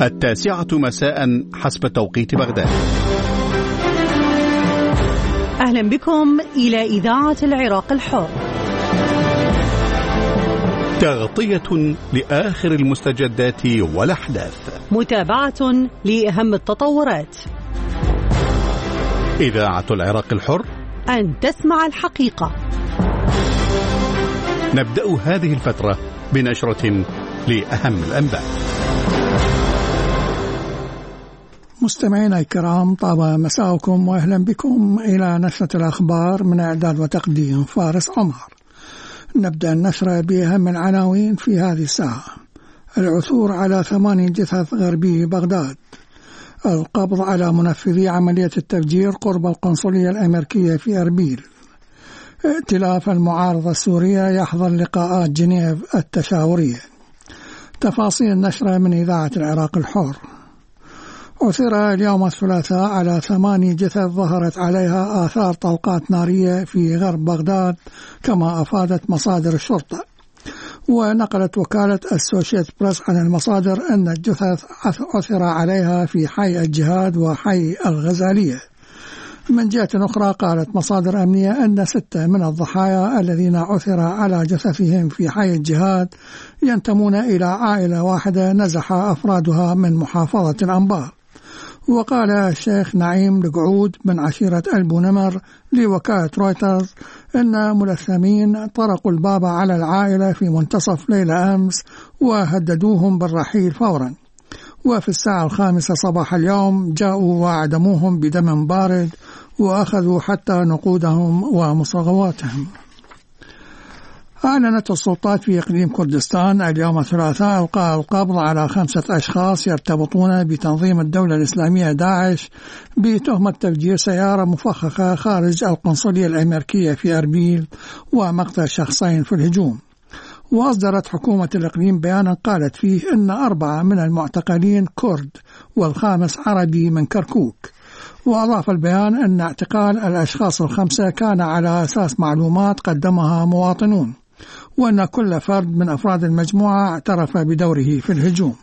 9 مساء حسب توقيت بغداد. أهلا بكم إلى إذاعة العراق الحر، تغطية لآخر المستجدات والأحداث، متابعة لأهم التطورات. إذاعة العراق الحر، أن تسمع الحقيقة. نبدأ هذه الفترة بنشرة لأهم الأنباء. مستمعينا الكرام، طاب مساءكم وأهلا بكم إلى نشرة الأخبار من إعداد وتقديم فارس عمر. نبدأ النشرة بأهم العناوين في هذه الساعة. العثور على 8 جثث غربي بغداد، القبض على منفذي عملية التفجير قرب القنصلية الأمريكية في أربيل، ائتلاف المعارضة السورية يحظر لقاءات جنيف التشاورية. تفاصيل النشرة من إذاعة العراق الحر. عثر اليوم الثلاثاء على 8 جثث ظهرت عليها آثار طلقات نارية في غرب بغداد كما أفادت مصادر الشرطة. ونقلت وكالة السوشيت بريس عن المصادر أن الجثث عثر عليها في حي الجهاد وحي الغزالية. من جهة أخرى قالت مصادر أمنية أن 6 من الضحايا الذين عثر على جثثهم في حي الجهاد ينتمون إلى عائلة واحدة نزح أفرادها من محافظة الأنبار. وقال الشيخ نعيم القعود من عشيرة البونمر لوكالة رويترز أن ملثمين طرقوا الباب على العائلة في منتصف ليلة أمس وهددوهم بالرحيل فورا، وفي الساعة 5 صباح اليوم جاءوا وعدموهم بدم بارد وأخذوا حتى نقودهم ومصغواتهم. أعلنت السلطات في إقليم كردستان اليوم الثلاثاء إلقاء القبض على 5 أشخاص يرتبطون بتنظيم الدولة الإسلامية داعش بتهمة تفجير سيارة مفخخة خارج القنصلية الأمريكية في أربيل ومقتل شخصين في الهجوم. وأصدرت حكومة الإقليم بيانا قالت فيه أن 4 من المعتقلين كرد و5 عربي من كركوك. وأضاف البيان أن اعتقال الأشخاص ال5 كان على أساس معلومات قدمها مواطنون، وأن كل فرد من أفراد المجموعة اعترف بدوره في الهجوم.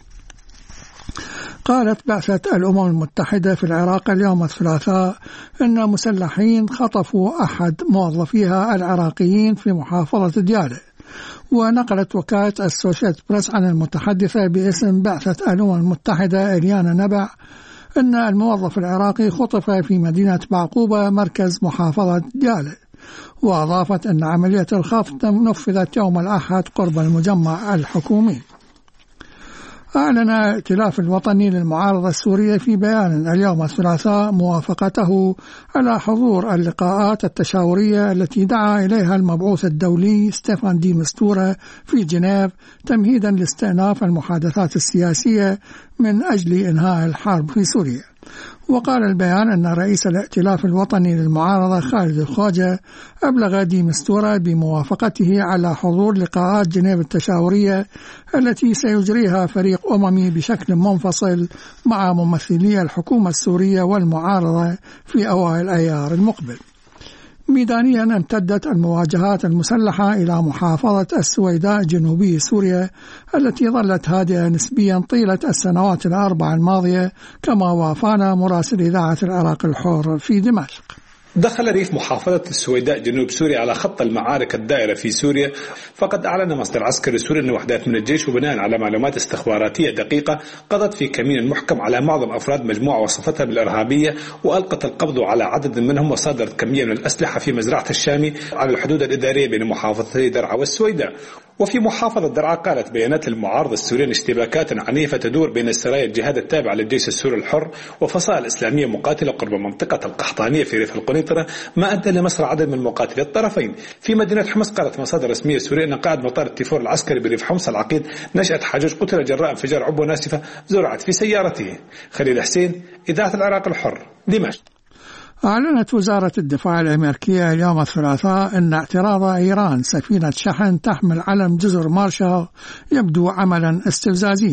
قالت بعثة الأمم المتحدة في العراق اليوم الثلاثاء أن مسلحين خطفوا أحد موظفيها العراقيين في محافظة ديالى. ونقلت وكالة السوشيت بريس عن المتحدثة باسم بعثة الأمم المتحدة إليانا نبع أن الموظف العراقي خطف في مدينة بعقوبة مركز محافظة ديالى. وأضافت أن عملية الخطف نفذت يوم الأحد قرب المجمع الحكومي. أعلن الائتلاف الوطني للمعارضة السورية في بيان اليوم الثلاثاء موافقته على حضور اللقاءات التشاورية التي دعا إليها المبعوث الدولي ستيفان دي مستورة في جنيف تمهيدا لاستئناف المحادثات السياسية من أجل إنهاء الحرب في سوريا. وقال البيان أن رئيس الائتلاف الوطني للمعارضة خالد الخواجة أبلغ دي مستورة بموافقته على حضور لقاءات جنيف التشاورية التي سيجريها فريق أممي بشكل منفصل مع ممثلي الحكومة السورية والمعارضة في أوائل أيار المقبل. ميدانيا امتدت المواجهات المسلحة إلى محافظة السويداء جنوبي سوريا التي ظلت هادئة نسبيا طيلة السنوات ال4 الماضية، كما وافانا مراسل إذاعة العراق الحر في دمشق. دخل ريف محافظة السويداء جنوب سوريا على خط المعارك الدائرة في سوريا. فقد أعلن مصدر عسكري سوري أن وحدات من الجيش وبناء على معلومات استخباراتية دقيقة قضت في كمين محكم على معظم أفراد مجموعة وصفتها بالإرهابية، وألقت القبض على عدد منهم وصادرت كمية من الأسلحة في مزرعة الشامي على الحدود الإدارية بين محافظتي درعا والسويداء. وفي محافظة درعا قالت بيانات المعارضة السورية اشتباكات عنيفة تدور بين السرايا الجهاد التابعة للجيش السوري الحر وفصائل إسلامية مقاتلة قرب منطقة القحطانية في ريف القنيطرة، ما أدى لمصر عدد من مقاتلي الطرفين. في مدينة حمص قالت مصادر رسمية سورية أن قائد مطار التيفور العسكري بريف حمص العقيد نشأت حجج قتل جراء انفجار عبوة ناسفة زرعت في سيارته. خليل حسين، إذاعة العراق الحر، دمشق. أعلنت وزارة الدفاع الأمريكية اليوم الثلاثاء أن اعتراض إيران سفينة شحن تحمل علم جزر مارشال يبدو عملا استفزازيا.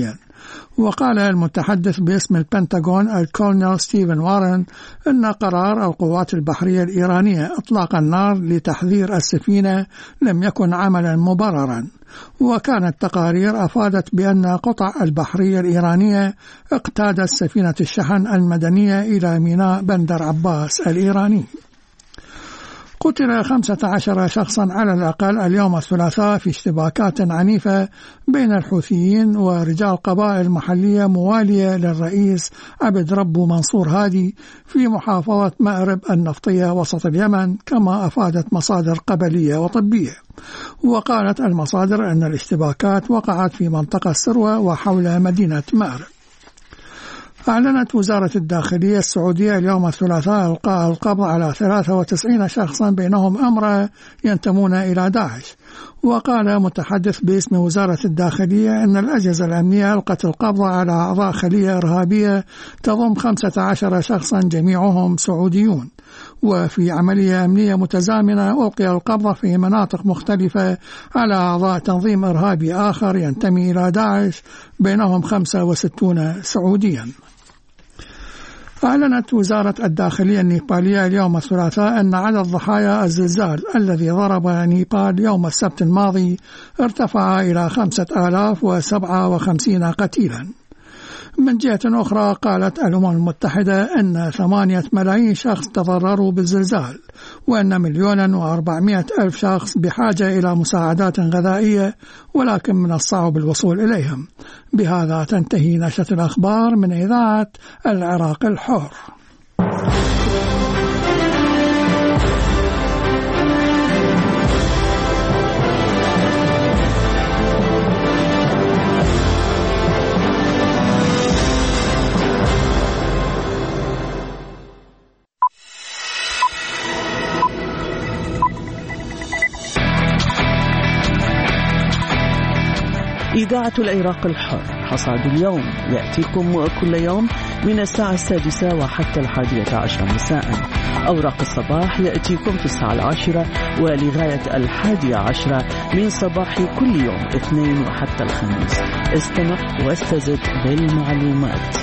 وقال المتحدث باسم البنتاغون الكولونيل ستيفن وارن أن قرار القوات البحرية الإيرانية إطلاق النار لتحذير السفينة لم يكن عملا مبررا، وكانت تقارير أفادت بأن قطع البحرية الإيرانية اقتادت سفينة الشحن المدنية إلى ميناء بندر عباس الإيراني. قتل 15 شخصا على الأقل اليوم الثلاثاء في اشتباكات عنيفة بين الحوثيين ورجال قبائل محلية موالية للرئيس عبد ربه منصور هادي في محافظة مأرب النفطية وسط اليمن، كما أفادت مصادر قبلية وطبية. وقالت المصادر أن الاشتباكات وقعت في منطقة سروة وحول مدينة مأرب. أعلنت وزارة الداخلية السعودية اليوم الثلاثاء إلقاء القبض على 93 شخصا بينهم أمرأة ينتمون إلى داعش. وقال متحدث باسم وزارة الداخلية أن الأجهزة الأمنية ألقت القبض على أعضاء خلية إرهابية تضم 15 شخصا جميعهم سعوديون. وفي عملية أمنية متزامنة ألقي القبض في مناطق مختلفة على أعضاء تنظيم إرهابي آخر ينتمي إلى داعش بينهم 65 سعوديا. أعلنت وزارة الداخلية النيبالية اليوم الثلاثاء أن عدد ضحايا الزلزال الذي ضرب نيبال يوم السبت الماضي ارتفع إلى 5057 قتيلا. من جهة أخرى قالت الأمم المتحدة أن 8 ملايين شخص تضرروا بالزلزال، وأن 1,400,000 شخص بحاجة إلى مساعدات غذائية ولكن من الصعب الوصول إليهم. بهذا تنتهي نشرة الأخبار من إذاعة العراق الحر. إذاعة العراق الحر. حصاد اليوم يأتيكم كل يوم من الساعة 6 وحتى 11 مساء. أوراق الصباح يأتيكم في الساعة 10 ولغاية 11 من صباح كل يوم اثنين وحتى الخميس. استمع واستزد بالمعلومات.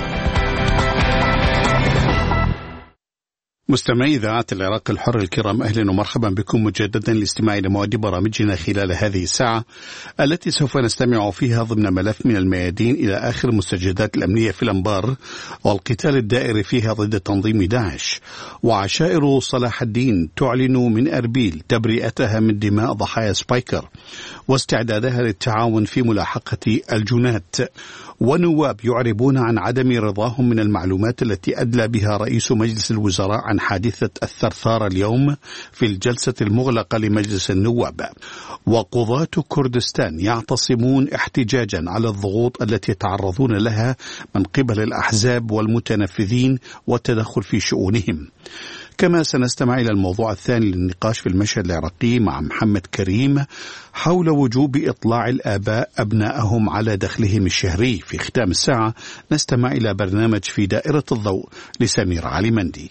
مستمعي إذاعة العراق الحر الكرام، أهلا ومرحبا بكم مجددا لاستماع إلى مواد برامجنا خلال هذه الساعة التي سوف نستمع فيها ضمن ملف من الميادين إلى آخر المستجدات الأمنية في الأنبار والقتال الدائر فيها ضد تنظيم داعش. وعشائر صلاح الدين تعلن من أربيل تبرئتها من دماء ضحايا سبايكر واستعدادها للتعاون في ملاحقة الجنات. ونواب يعربون عن عدم رضاهم من المعلومات التي أدلى بها رئيس مجلس الوزراء عن حادثة الثرثار اليوم في الجلسة المغلقة لمجلس النواب. وقضاة كردستان يعتصمون احتجاجا على الضغوط التي يتعرضون لها من قبل الأحزاب والمتنفذين والتدخل في شؤونهم. كما سنستمع إلى الموضوع الثاني للنقاش في المشهد العراقي مع محمد كريم حول وجوب إطلاع الآباء أبنائهم على دخلهم الشهري. في ختام الساعة نستمع إلى برنامج في دائرة الضوء لسمير علي مندي.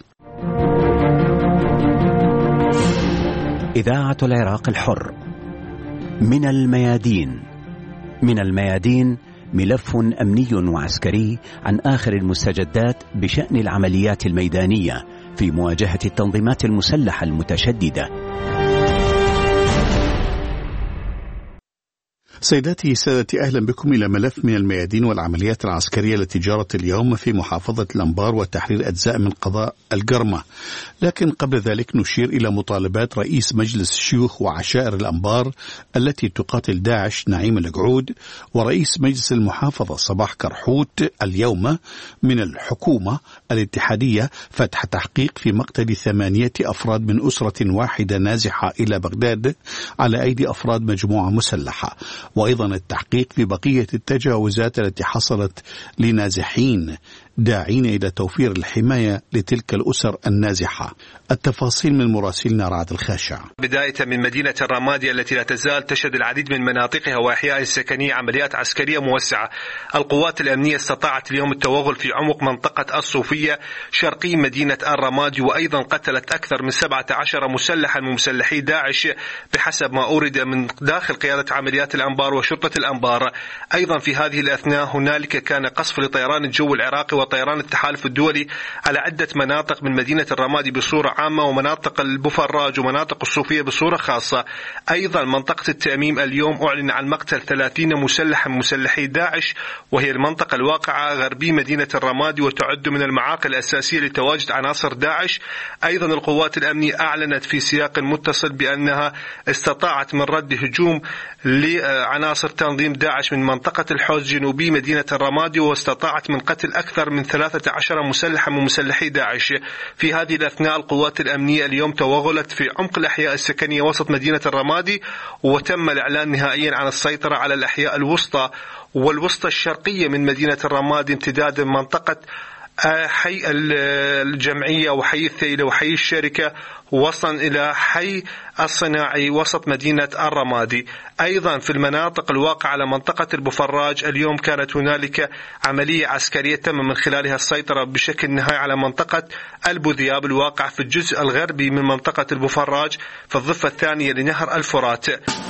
إذاعة العراق الحر. من الميادين. من الميادين ملف أمني وعسكري عن آخر المستجدات بشأن العمليات الميدانية في مواجهة التنظيمات المسلحة المتشددة. سيداتي سادتي، أهلا بكم إلى ملف من الميادين والعمليات العسكرية التي جرت اليوم في محافظة الأنبار وتحرير أجزاء من قضاء القرمة. لكن قبل ذلك نشير إلى مطالبات رئيس مجلس الشيوخ وعشائر الأنبار التي تقاتل داعش نعيم القعود ورئيس مجلس المحافظة صباح كرحوت اليوم من الحكومة الاتحادية فتح تحقيق في مقتل 8 أفراد من أسرة واحدة نازحة إلى بغداد على أيدي أفراد مجموعة مسلحة، وأيضا التحقيق في بقية التجاوزات التي حصلت لنازحين داعين إلى توفير الحماية لتلك الأسر النازحة. التفاصيل من مراسلنا رعد الخاشع. بداية من مدينة الرمادي التي لا تزال تشهد العديد من مناطقها وأحياء سكنية عمليات عسكرية موسعة. القوات الأمنية استطاعت اليوم التوغل في عمق منطقة الصوفية شرقي مدينة الرمادي، وأيضا قتلت أكثر من 17 مسلحا من مسلحي داعش بحسب ما أورد من داخل قيادة عمليات الأنبار وشرطة الأنبار. أيضا في هذه الأثناء هنالك كان قصف لطيران الجو العراقي وطيران التحالف الدولي على عدة مناطق من مدينة الرمادي بصورة عامة، ومناطق البوفراج ومناطق الصوفية بصورة خاصة. أيضا منطقة التأميم اليوم أعلن عن مقتل 30 مسلحا من مسلحي داعش، وهي المنطقة الواقعة غربي مدينة الرمادي وتعد من المعاقل الأساسية لتواجد عناصر داعش. أيضا القوات الأمنية أعلنت في سياق متصل بأنها استطاعت من رد هجوم لعناصر تنظيم داعش من منطقة الحوز جنوبي مدينة الرمادي، واستطاعت من قتل أكثر من 13 مسلحا من مسلحي داعش. في هذه الأثناء القوات الأمنية اليوم توغلت في عمق الأحياء السكنية وسط مدينة الرمادي، وتم الإعلان نهائيا عن السيطرة على الأحياء الوسطى والوسطى الشرقية من مدينة الرمادي، امتداد منطقة حي الجمعية وحي الثيلة وحي الشركة وصلا إلى حي الصناعي وسط مدينة الرمادي. أيضا في المناطق الواقعة على منطقة البوفراج اليوم كانت هنالك عملية عسكرية تم من خلالها السيطرة بشكل نهائي على منطقة البوذياب الواقع في الجزء الغربي من منطقة البوفراج في الضفة الثانية لنهر الفرات.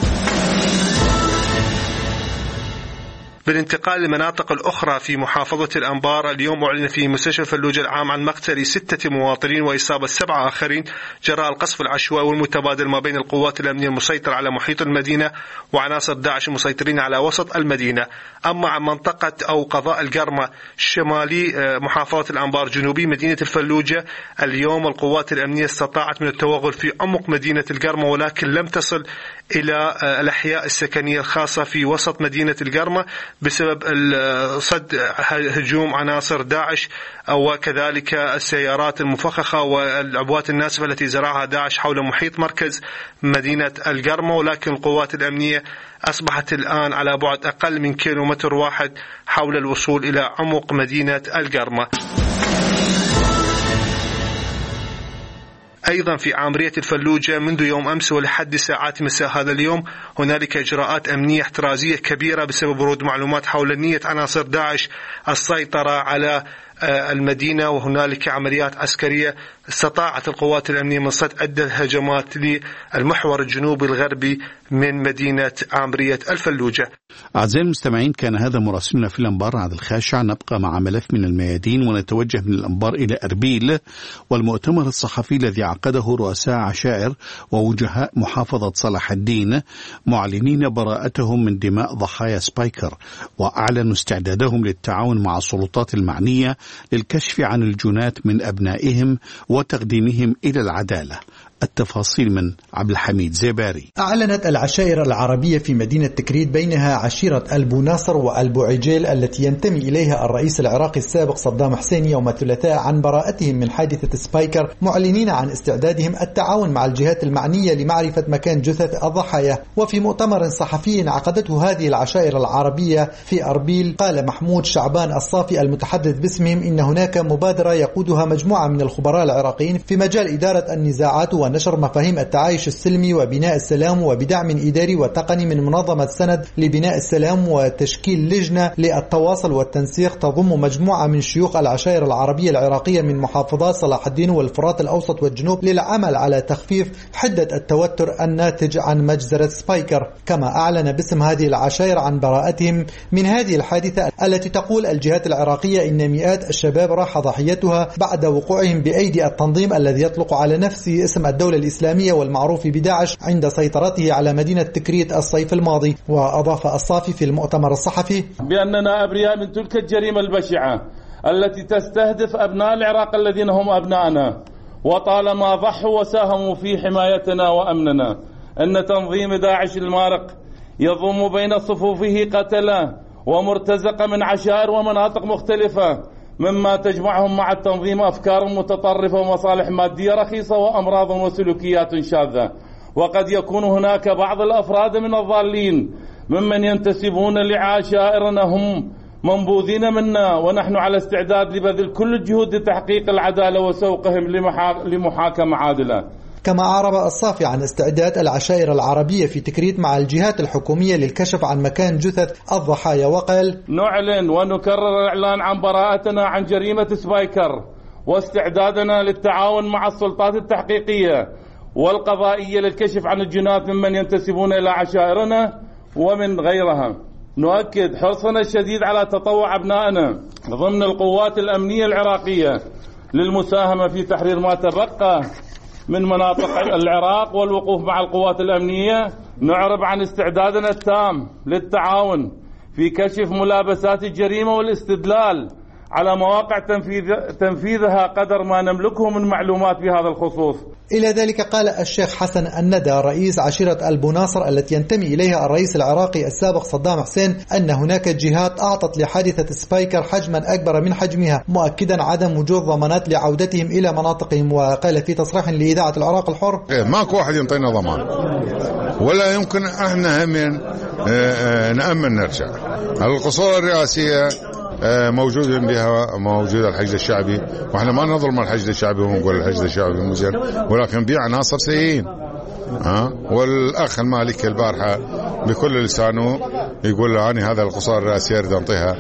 بالانتقال للمناطق الأخرى في محافظة الأنبار اليوم أعلن في مستشفى فلوجة العام عن مقتل 6 مواطنين وإصابة 7 آخرين جراء القصف العشوائي والمتبادل ما بين القوات الأمنية المسيطرة على محيط المدينة وعناصر داعش المسيطرين على وسط المدينة. أما عن منطقة أو قضاء القرمة شمالي محافظة الأنبار جنوبي مدينة الفلوجة اليوم القوات الأمنية استطاعت من التوغل في عمق مدينة القرمة، ولكن لم تصل إلى الأحياء السكنية الخاصة في وسط مدينة القرمة بسبب صد هجوم عناصر داعش وكذلك السيارات المفخخة والعبوات الناسفة التي زرعها داعش حول محيط مركز مدينة القرمة. ولكن القوات الأمنية أصبحت الآن على بعد أقل من كيلومتر واحد حول الوصول إلى عمق مدينة القرمة. أيضا في عامرية الفلوجة منذ يوم أمس ولحد ساعات مساء هذا اليوم هنالك إجراءات أمنية احترازية كبيرة بسبب ورود معلومات حول نية عناصر داعش السيطرة على المدينة، وهنالك عمليات عسكرية استطاعت القوات الأمنية من صد عدة هجمات للمحور الجنوبي الغربي من مدينة عامرية الفلوجة. أعزائي المستمعين، كان هذا مراسلنا في الأنبار عبد الخاشع. نبقى مع ملف من الميادين ونتوجه من الأنبار إلى أربيل والمؤتمر الصحفي الذي عقده رؤساء عشائر ووجهاء محافظة صلاح الدين معلنين براءتهم من دماء ضحايا سبايكر، وأعلنوا استعدادهم للتعاون مع السلطات المعنية للكشف عن الجنات من أبنائهم وتقديمهم إلى العدالة. التفاصيل من عبد الحميد زيباري. أعلنت العشائر العربية في مدينة تكريت بينها عشيرة ألبو ناصر وألبو عجيل التي ينتمي إليها الرئيس العراقي السابق صدام حسين يوم الثلاثاء عن براءتهم من حادثة سبايكر، معلنين عن استعدادهم التعاون مع الجهات المعنية لمعرفة مكان جثث الضحايا. وفي مؤتمر صحفي عقدته هذه العشائر العربية في أربيل قال محمود شعبان الصافي المتحدث باسمهم إن هناك مبادرة يقودها مجموعة من الخبراء العراقيين في مجال إدارة النزاعات ونشر مفاهيم التعايش السلمي وبناء السلام، وبدعم إداري وتقني من منظمة سند لبناء السلام، وتشكيل لجنة للتواصل والتنسيق تضم مجموعة من شيوخ العشائر العربية العراقية من محافظات صلاح الدين والفرات الأوسط والجنوب للعمل على تخفيف حدة التوتر الناتج عن مجزرة سبايكر. كما أعلن باسم هذه العشائر عن براءتهم من هذه الحادثة التي تقول الجهات العراقية إن مئات الشباب راح ضحيتها بعد وقوعهم بأيدي التنظيم الذي يطلق على نفسه اسم الدولة الإسلامية والمعروف بداعش عند سيطرته على مدينة تكريت الصيف الماضي. وأضاف الصافي في المؤتمر الصحفي بأننا أبرياء من تلك الجريمة البشعة التي تستهدف أبناء العراق الذين هم أبنائنا، وطالما ضحوا وساهموا في حمايتنا وأمننا. أن تنظيم داعش المارق يضم بين صفوفه قتلة ومرتزقة من عشائر ومناطق مختلفة، مما تجمعهم مع التنظيم أفكار متطرفة ومصالح مادية رخيصة وأمراض وسلوكيات شاذة. وقد يكون هناك بعض الأفراد من الضالين ممن ينتسبون لعشائرنا هم منبوذين منا، ونحن على استعداد لبذل كل الجهود لتحقيق العدالة وسوقهم لمحاكمة عادلة. كما أعرب الصافي عن استعداد العشائر العربية في تكريت مع الجهات الحكومية للكشف عن مكان جثث الضحايا، وقال: نعلن ونكرر الإعلان عن براءتنا عن جريمة سبايكر، واستعدادنا للتعاون مع السلطات التحقيقية والقضائية للكشف عن الجنات ممن ينتسبون إلى عشائرنا ومن غيرها. نؤكد حرصنا الشديد على تطوع أبنائنا ضمن القوات الأمنية العراقية للمساهمة في تحرير ما تبقى من مناطق العراق والوقوف مع القوات الأمنية. نعرب عن استعدادنا التام للتعاون في كشف ملابسات الجريمة والاستدلال على مواقع تنفيذها قدر ما نملكه من معلومات بهذا الخصوص. إلى ذلك قال الشيخ حسن الندى رئيس عشيرة البوناصر التي ينتمي إليها الرئيس العراقي السابق صدام حسين أن هناك جهات أعطت لحادثة سبايكر حجما أكبر من حجمها، مؤكدا عدم وجود ضمانات لعودتهم إلى مناطقهم. وقال في تصريح لإذاعة العراق الحر: ماكو واحد ينطينا ضمان، ولا يمكن احنا هم نأمن نرجع. القصور الرئاسية موجود بها، موجود الحشد الشعبي، واحنا ما نظلم الحشد الشعبي ونقول الحشد الشعبي مزين، ولكن بيع عناصر سيئين. والاخ المالكي البارحه بكل لسانه يقول له اني هذا القصار الرئاسي اريد انطيها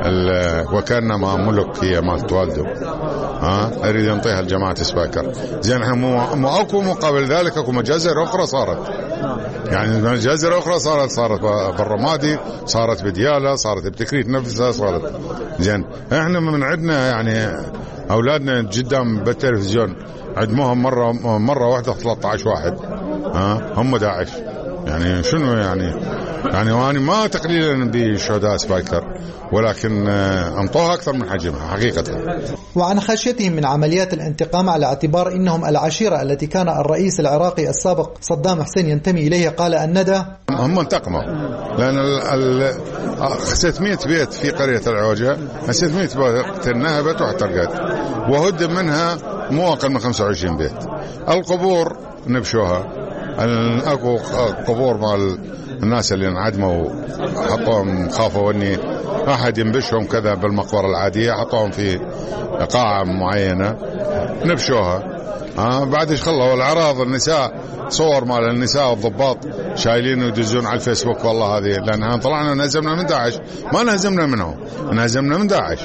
وكانما ملك هي مالت والده، اريد انطيها لجماعه سبايكر. زين احنا مو اكو مقابل ذلك اكو مجازر اخرى صارت، يعني مجازر اخرى صارت بالرمادي، صارت بدياله، صارت بتكريت نفسها، صارت. زين احنا من عندنا يعني اولادنا قدام بالتلفزيون عدموهم مره واحده 13 واحد هم داعش. يعني شنو يعني وانا ما تقليلا بشهداء سبايكر، ولكن انطوها اكثر من حجمها حقيقه. وعن خشيتهم من عمليات الانتقام على اعتبار انهم العشيره التي كان الرئيس العراقي السابق صدام حسين ينتمي اليها، قال الندى: هم انتقموا لان 600 بيت في قريه العوجه، 600 بيت انهبت واحترقت، وهدم منها مو اقل من 25 بيت. القبور نبشوها، اكو قبور مال الناس اللي انعدموا حطوهم، خافوا اني احد ينبشهم كذا بالمقبره العاديه، حطوهم في قاعه معينه نبشوها. بعد ايش خلوا العراض النساء، صور مال النساء والضباط شايلين ويدزون على الفيسبوك، والله هذه لان طلعنا نهزمنا من داعش، ما نهزمنا منهم، نهزمنا من داعش.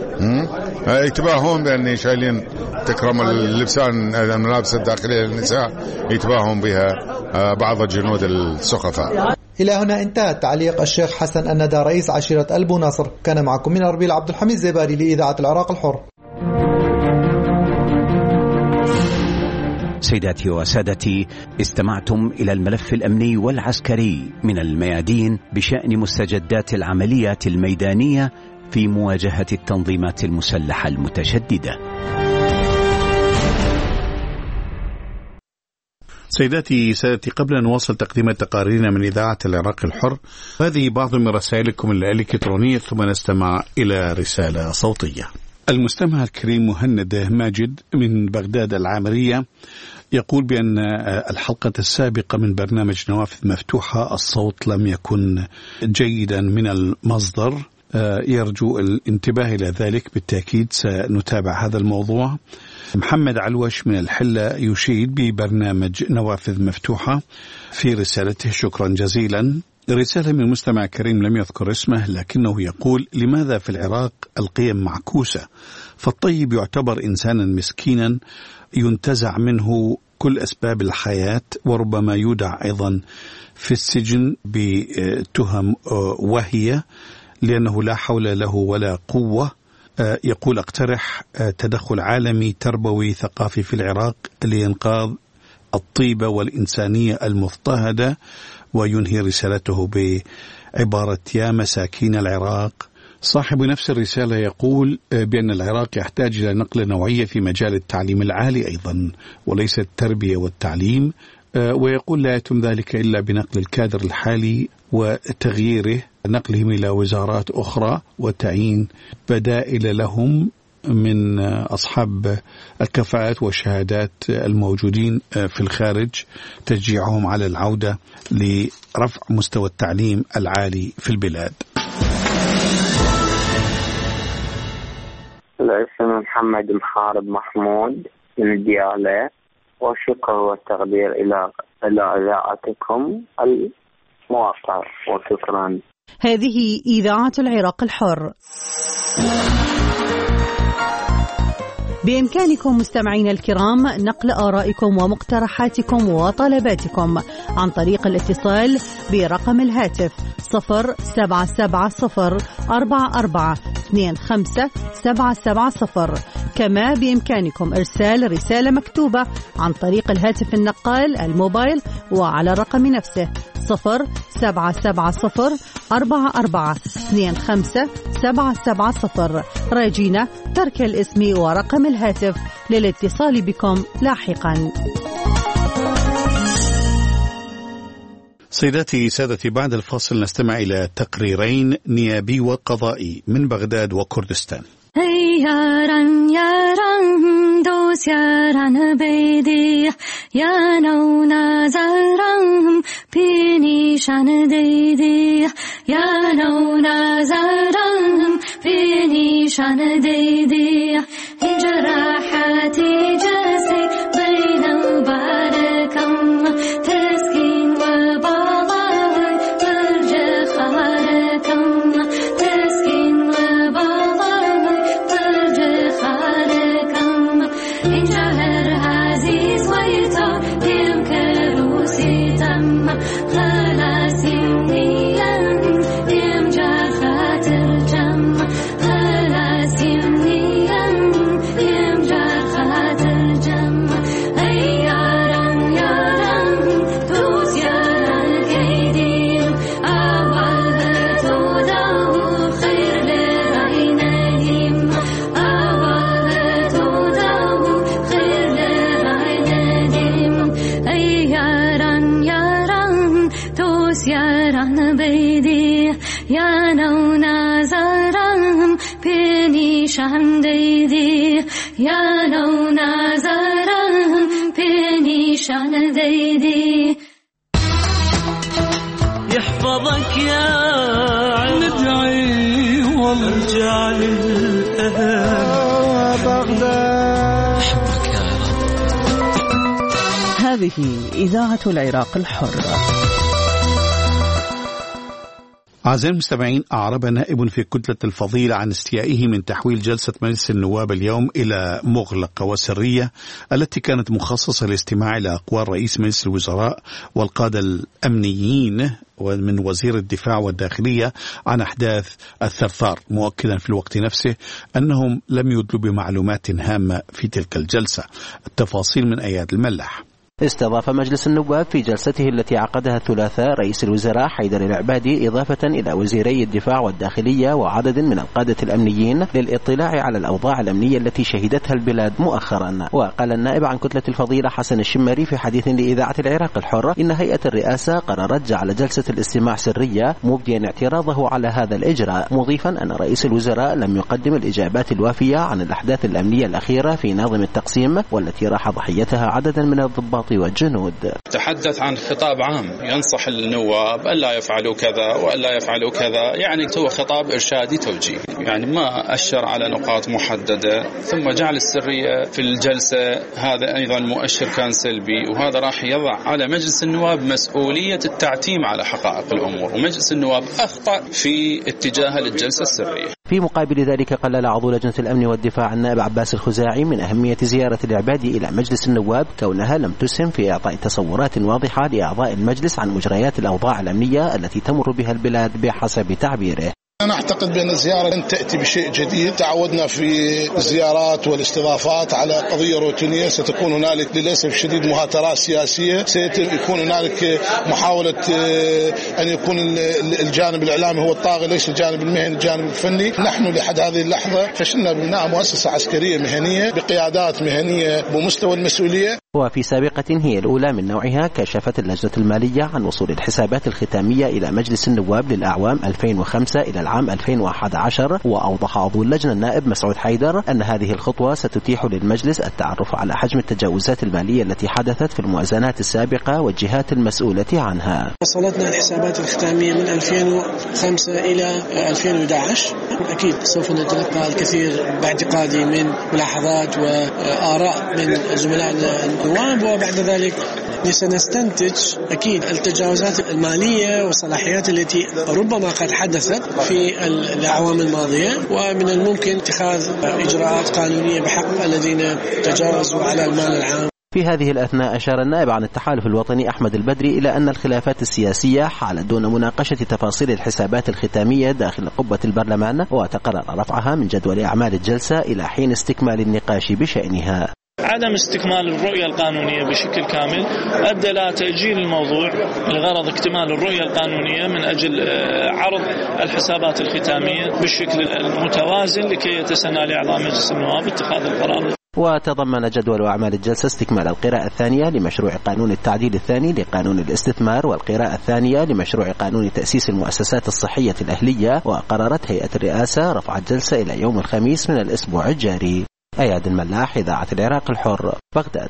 يتباهون بأني شايلين تكرم اللبسان الملابس الداخلية للنساء، يتباهون بها بعض الجنود السخفاء. إلى هنا انتهى تعليق الشيخ حسن الندى رئيس عشيرة البوناصر. كان معكم من أربيل عبد الحميد زباري لإذاعة العراق الحر. سيداتي وسادتي، استمعتم إلى الملف الأمني والعسكري من الميادين بشأن مستجدات العمليات الميدانية في مواجهة التنظيمات المسلحة المتشددة. سيداتي سادتي، قبل أن نواصل تقديم تقاريرنا من إذاعة العراق الحر، هذه بعض من رسائلكم الإلكترونية، ثم نستمع إلى رسالة صوتية. المستمع الكريم مهند ماجد من بغداد العامرية يقول بأن الحلقة السابقة من برنامج نوافذ مفتوحة الصوت لم يكن جيدا من المصدر، يرجو الانتباه إلى ذلك. بالتأكيد سنتابع هذا الموضوع. محمد علوش من الحلة يشيد ببرنامج نوافذ مفتوحة في رسالته، شكرا جزيلا. رسالة من مستمع كريم لم يذكر اسمه، لكنه يقول: لماذا في العراق القيم معكوسة؟ فالطيب يعتبر إنسانا مسكينا ينتزع منه كل أسباب الحياة، وربما يودع أيضا في السجن بتهم وهية لأنه لا حول له ولا قوة. يقول: اقترح تدخل عالمي تربوي ثقافي في العراق لإنقاذ الطيبة والإنسانية المضطهدة. وينهي رسالته بعبارة: يا مساكين العراق. صاحب نفس الرسالة يقول بأن العراق يحتاج إلى نقلة نوعية في مجال التعليم العالي أيضا، وليس التربية والتعليم. ويقول: لا يتم ذلك إلا بنقل الكادر الحالي وتغييره، نقلهم إلى وزارات أخرى وتعيين بدائل لهم من أصحاب الكفاءات والشهادات الموجودين في الخارج، تشجيعهم على العودة لرفع مستوى التعليم العالي في البلاد. الاسم محمد محارب محمود من الديالى، والشكر والتقدير إلى إذاعتكم الموقرة، وشكرا. هذه إذاعة العراق الحر. بإمكانكم مستمعين الكرام نقل آرائكم ومقترحاتكم وطلباتكم عن طريق الاتصال برقم الهاتف 077044257770. كما بإمكانكم إرسال رسالة مكتوبة عن طريق الهاتف النقال الموبايل وعلى الرقم نفسه 077044257770. راجينا ترك الاسم ورقم الهاتف للاتصال بكم لاحقا. سيداتي سادتي، بعد الفاصل نستمع إلى تقريرين نيابي وقضائي من بغداد وكردستان. yaran yaran dost yaran bedi ya no nazaram pinishan dedi ya no nazaram pinishan dedi injarahati jasi bayna barakam taskin wa baba tarja kharakam taskin wa baba يحفظك يا ندعي وارجع للأهل بغداد. هذه إذاعة العراق الحر. أعزائي المستمعين، أعرب نائب في كتلة الفضيلة عن استيائه من تحويل جلسة مجلس النواب اليوم إلى مغلقة وسرية التي كانت مخصصة للاستماع إلى أقوال رئيس مجلس الوزراء والقادة الأمنيين ومن وزير الدفاع والداخلية عن أحداث الثرثار، مؤكدا في الوقت نفسه أنهم لم يدلوا بمعلومات هامة في تلك الجلسة. التفاصيل من أياد الملاح. استضاف مجلس النواب في جلسته التي عقدها الثلاثاء رئيس الوزراء حيدر العبادي إضافة إلى وزيري الدفاع والداخلية وعدد من القادة الأمنيين للإطلاع على الأوضاع الأمنية التي شهدتها البلاد مؤخرا. وقال النائب عن كتلة الفضيلة حسن الشمري في حديث لإذاعة العراق الحر إن هيئة الرئاسة قررت جعل جلسة الاستماع سرية، مبديا اعتراضه على هذا الإجراء، مضيفا أن رئيس الوزراء لم يقدم الإجابات الوافية عن الأحداث الأمنية الأخيرة في ناظم التقسيم والتي راح ضحيتها عددا من الضباط والجنود. تحدث عن خطاب عام ينصح النواب ألا يفعلوا كذا وألا يفعلوا كذا، يعني هو خطاب إرشادي توجيهي، يعني ما أشر على نقاط محددة. ثم جعل السرية في الجلسة، هذا أيضا مؤشر كان سلبي، وهذا راح يضع على مجلس النواب مسؤولية التعتيم على حقائق الأمور، ومجلس النواب أخطأ في اتجاه للجلسة السرية. في مقابل ذلك قلل عضو لجنة الأمن والدفاع النائب عباس الخزاعي من أهمية زيارة العبادي إلى مجلس النواب كونها لم تسهم في إعطاء تصورات واضحة لأعضاء المجلس عن مجريات الأوضاع الأمنية التي تمر بها البلاد بحسب تعبيره. أنا أعتقد بأن الزيارة لن تأتي بشيء جديد. تعودنا في الزيارات والاستضافات على قضية روتينية، ستكون هنالك للأسف الشديد مهاترات سياسية، سيكون هنالك محاولة أن يكون الجانب الإعلامي هو الطاغي ليس الجانب المهني الجانب الفني. نحن لحد هذه اللحظة فشلنا ببناء مؤسسة عسكرية مهنية بقيادات مهنية بمستوى المسؤولية. وفي سابقة هي الأولى من نوعها كشفت اللجنة المالية عن وصول الحسابات الختامية إلى مجلس النواب للأعوام 2005 إلى العام 2011. وأوضح عضو اللجنة النائب مسعود حيدر أن هذه الخطوة ستتيح للمجلس التعرف على حجم التجاوزات المالية التي حدثت في الموازنات السابقة والجهات المسؤولة عنها. وصلتنا الحسابات الختامية من 2005 إلى 2011. أكيد سوف نتلقى الكثير باعتقادي من ملاحظات وآراء من زملاء النواب، وبعد ذلك سنستنتج أكيد التجاوزات المالية والصلاحيات التي ربما قد حدثت في الأعوام الماضية، ومن الممكن اتخاذ إجراءات قانونية بحق الذين تجاوزوا على المال العام. في هذه الأثناء أشار النائب عن التحالف الوطني أحمد البدري إلى أن الخلافات السياسية حالت دون مناقشة تفاصيل الحسابات الختامية داخل قبة البرلمان، وتقرر رفعها من جدول أعمال الجلسة إلى حين استكمال النقاش بشأنها. عدم استكمال الرؤية القانونية بشكل كامل أدى إلى تأجيل الموضوع لغرض اكتمال الرؤية القانونية من أجل عرض الحسابات الختامية بالشكل المتوازن لكي يتسنى لأعضاء مجلس النواب اتخاذ القرار. وتضمن جدول أعمال الجلسة استكمال القراءة الثانية لمشروع قانون التعديل الثاني لقانون الاستثمار، والقراءة الثانية لمشروع قانون تأسيس المؤسسات الصحية الأهلية. وقررت هيئة الرئاسة رفع الجلسة إلى يوم الخميس من الأسبوع الجاري. أياد الملاح، إذاعة العراق الحر، بغداد.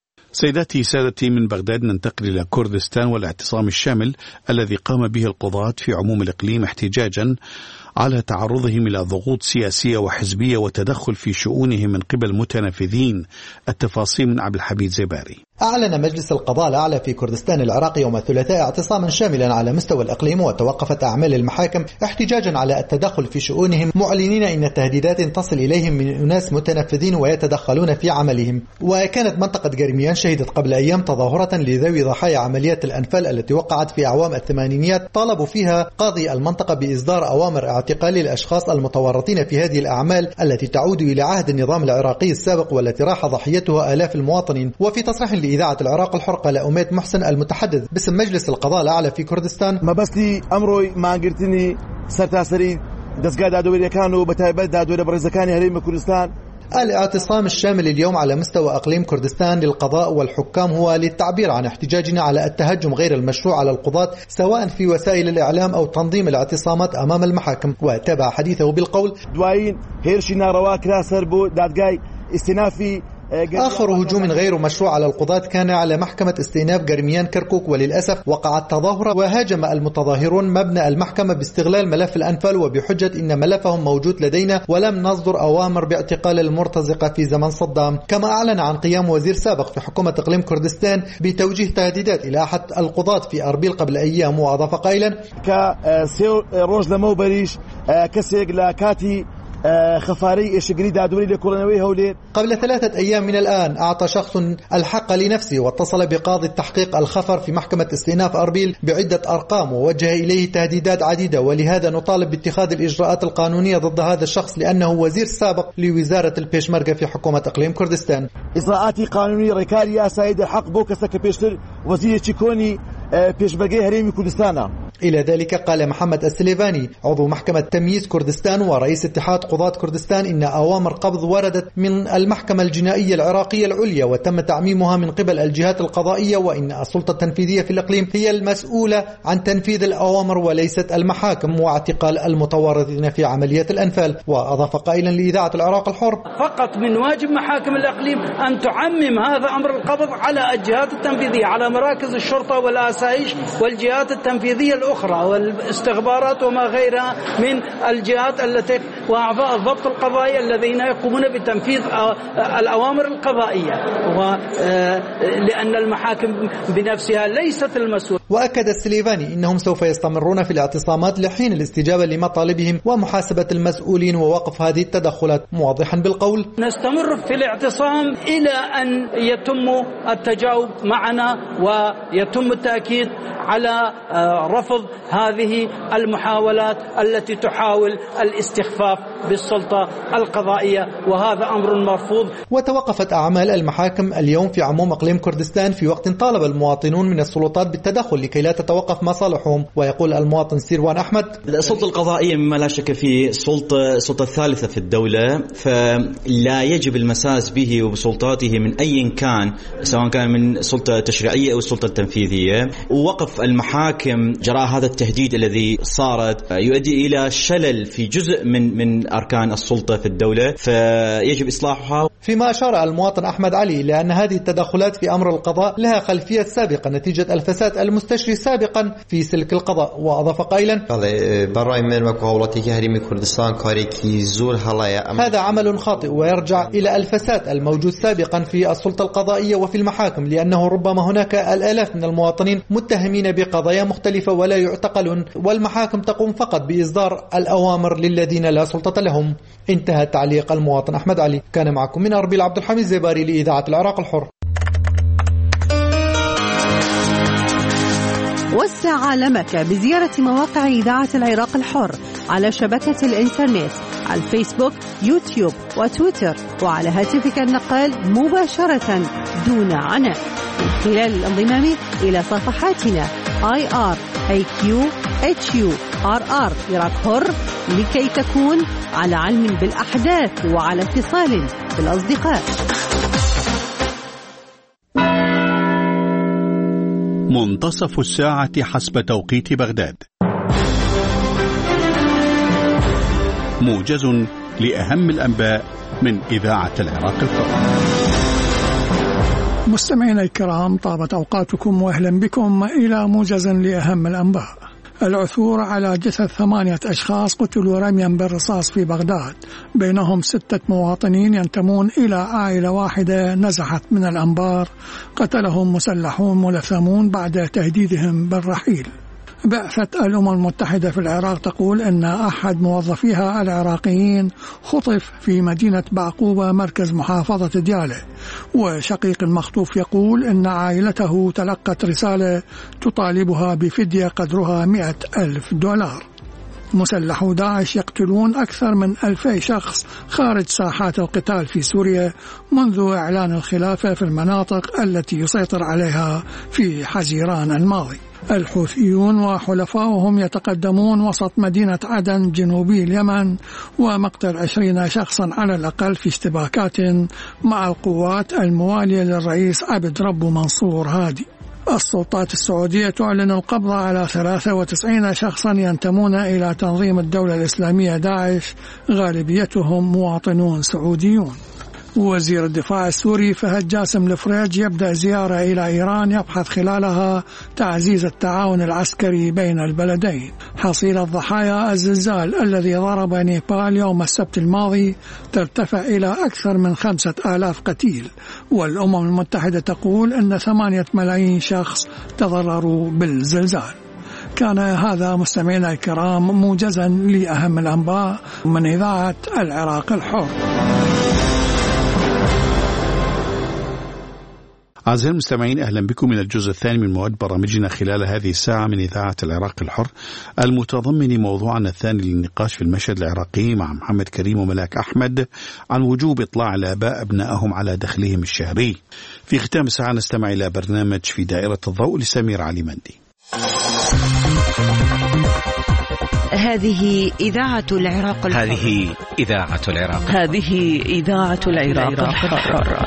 سيداتي سادتي، من بغداد ننتقل إلى كردستان والاعتصام الشامل الذي قام به القضاة في عموم الإقليم احتجاجا على تعرضهم إلى ضغوط سياسية وحزبية وتدخل في شؤونهم من قبل متنفذين. التفاصيل من عبد الحميد زباري. أعلن مجلس القضاء الأعلى في كردستان العراقي يوم الثلاثاء اعتصاما شاملا على مستوى الإقليم، وتوقفت أعمال المحاكم احتجاجا على التدخل في شؤونهم، معلنين إن التهديدات تصل إليهم من أناس متنفذين ويتدخلون في عملهم. وكانت منطقة قرميان شهدت قبل أيام تظاهرة لذوي ضحايا عمليات الأنفال التي وقعت في أعوام الثمانينيات، طالبوا فيها قاضي المنطقة بإصدار أوامر اعتقال الأشخاص المتورطين في هذه الأعمال التي تعود إلى عهد النظام العراقي السابق والتي راح ضحيتها آلاف المواطنين. وفي تصريح لإذاعة العراق الحر قال أميد محسن المتحدث باسم مجلس القضاء الأعلى في كردستان: ما بس لي أمروي ما قلتني سرتاسري دسقاد دادوري كانوا بتايبات دادوري برزكاني هريم كردستان. الاعتصام الشامل اليوم على مستوى أقليم كردستان للقضاء والحكام هو للتعبير عن احتجاجنا على التهجم غير المشروع على القضاة سواء في وسائل الإعلام أو تنظيم الاعتصامات أمام المحاكم. وتابع حديثه بالقول: دواين هيرشينا رواك راسر بو دادقاي استنافي. آخر هجوم غير مشروع على القضاة كان على محكمة استئناف قرميان كركوك، وللأسف وقعت تظاهرة وهاجم المتظاهرون مبنى المحكمة باستغلال ملف الأنفال وبحجة إن ملفهم موجود لدينا ولم نصدر أوامر باعتقال المرتزقة في زمن صدام. كما أعلن عن قيام وزير سابق في حكومة إقليم كردستان بتوجيه تهديدات إلى أحد القضاة في أربيل قبل أيام، وأضاف قائلا: كسير روج لمو بريش كسيق لاكاتي خفاري إشجري دادوري لكولنوي هولين. قبل 3 أيام من الآن أعطى شخص الحق لنفسه واتصل بقاضي التحقيق الخفر في محكمة استئناف أربيل بعدة أرقام ووجه إليه تهديدات عديدة، ولهذا نطالب باتخاذ الإجراءات القانونية ضد هذا الشخص لأنه وزير سابق لوزارة البيشمركة في حكومة إقليم كردستان. إجراءات قانونية ركارية سيد الحق بوكسك بيشتر وزير تشيكوني بيشمركة هريمي كردستان. إلى ذلك قال محمد السليفاني عضو محكمة تمييز كردستان ورئيس اتحاد قضاة كردستان إن أوامر قبض وردت من المحكمة الجنائية العراقية العليا وتم تعميمها من قبل الجهات القضائية، وإن السلطة التنفيذية في الإقليم هي المسؤولة عن تنفيذ الأوامر وليست المحاكم واعتقال المتورطين في عمليات الأنفال. وأضاف قائلا لإذاعة العراق الحر: فقط من واجب محاكم الإقليم أن تعمم هذا أمر القبض على الجهات التنفيذية، على مراكز الشرطة والآسايش والجهات التنفيذية الأخرى والاستخبارات وما غيرها من الجهات التي وأعضاء الضبط القضائي الذين يقومون بتنفيذ الأوامر القضائية، لأن المحاكم بنفسها ليست المسؤول. وأكد السليفاني إنهم سوف يستمرون في الاعتصامات لحين الاستجابة لمطالبهم ومحاسبة المسؤولين ووقف هذه التدخلات، موضحا بالقول: نستمر في الاعتصام إلى أن يتم التجاوب معنا ويتم التأكيد على رفض هذه المحاولات التي تحاول الاستخفاف بالسلطة القضائية، وهذا أمر مرفوض. وتوقفت أعمال المحاكم اليوم في عموم إقليم كردستان في وقت طالب المواطنون من السلطات بالتدخل لكي لا تتوقف مصالحهم. ويقول المواطن سيروان أحمد: السلطة القضائية مما لا شك فيه السلطة الثالثة في الدولة، فلا يجب المساس به وبسلطاته من أي كان، سواء كان من سلطة تشريعية أو السلطة التنفيذية. ووقف المحاكم جراء هذا التهديد الذي صارت يؤدي إلى شلل في جزء من أركان السلطة في الدولة، فيجب إصلاحها. فيما أشار المواطن أحمد علي لأن هذه التدخلات في أمر القضاء لها خلفية سابقة نتيجة الفساد المستشري سابقا في سلك القضاء. وأضاف قائلا: هذا عمل خاطئ ويرجع إلى الفساد الموجود سابقا في السلطة القضائية وفي المحاكم، لأنه ربما هناك الآلاف من المواطنين متهمين بقضايا مختلفة ولا يعتقلون، والمحاكم تقوم فقط بإصدار الأوامر للذين لا سلطة لهم. انتهى تعليق المواطن أحمد علي. كان معكم من أربيل عبد الحميد زباري لإذاعة العراق الحر. وسع عالمك بزيارة مواقع إذاعة العراق الحر على شبكة الإنترنت، على الفيسبوك، يوتيوب وتويتر، وعلى هاتفك النقال مباشرة دون عناء من خلال الانضمام إلى صفحاتنا IRAQ-HURR عراق حر لكي تكون على علم بالأحداث وعلى اتصال بالأصدقاء. منتصف الساعة حسب توقيت بغداد. موجز لأهم الأنباء من إذاعة العراق الحر. مستمعينا الكرام، طابت أوقاتكم وأهلا بكم إلى موجز لأهم الأنباء. العثور على جثث 8 أشخاص قتلوا رميا بالرصاص في بغداد، بينهم 6 مواطنين ينتمون إلى عائلة واحدة نزحت من الأنبار قتلهم مسلحون ملثمون بعد تهديدهم بالرحيل. بعثة الأمم المتحدة في العراق تقول أن أحد موظفيها العراقيين خطف في مدينة بعقوبة مركز محافظة ديالى، وشقيق المخطوف يقول أن عائلته تلقت رسالة تطالبها بفدية قدرها $100,000. مسلحو داعش يقتلون أكثر من 2000 شخص خارج ساحات القتال في سوريا منذ إعلان الخلافة في المناطق التي يسيطر عليها في حزيران الماضي. الحوثيون وحلفائهم يتقدمون وسط مدينة عدن جنوبي اليمن، ومقتل 20 شخصا على الأقل في اشتباكات مع القوات الموالية للرئيس عبد ربه منصور هادي. السلطات السعودية تعلن القبض على 93 شخصا ينتمون إلى تنظيم الدولة الإسلامية داعش، غالبيتهم مواطنون سعوديون. وزير الدفاع السوري فهد جاسم الفريج يبدأ زيارة إلى إيران يبحث خلالها تعزيز التعاون العسكري بين البلدين. حصيلة ضحايا الزلزال الذي ضرب نيبال يوم السبت الماضي ترتفع إلى أكثر من 5000 قتيل، والأمم المتحدة تقول أن 8 ملايين شخص تضرروا بالزلزال. كان هذا مستمعينا الكرام موجزا لأهم الأنباء من إذاعة العراق الحر. أعزائي المستمعين، أهلا بكم من الجزء الثاني من مواد برامجنا خلال هذه الساعة من إذاعة العراق الحر، المتضمن موضوعنا الثاني للنقاش في المشهد العراقي مع محمد كريم وملاك أحمد عن وجوب إطلاع الآباء أبنائهم على دخلهم الشهري. في ختام الساعة نستمع إلى برنامج في دائرة الضوء لسمير علي مندي. هذه إذاعة العراق الحر. هذه إذاعة العراق. هذه إذاعة العراق الحر.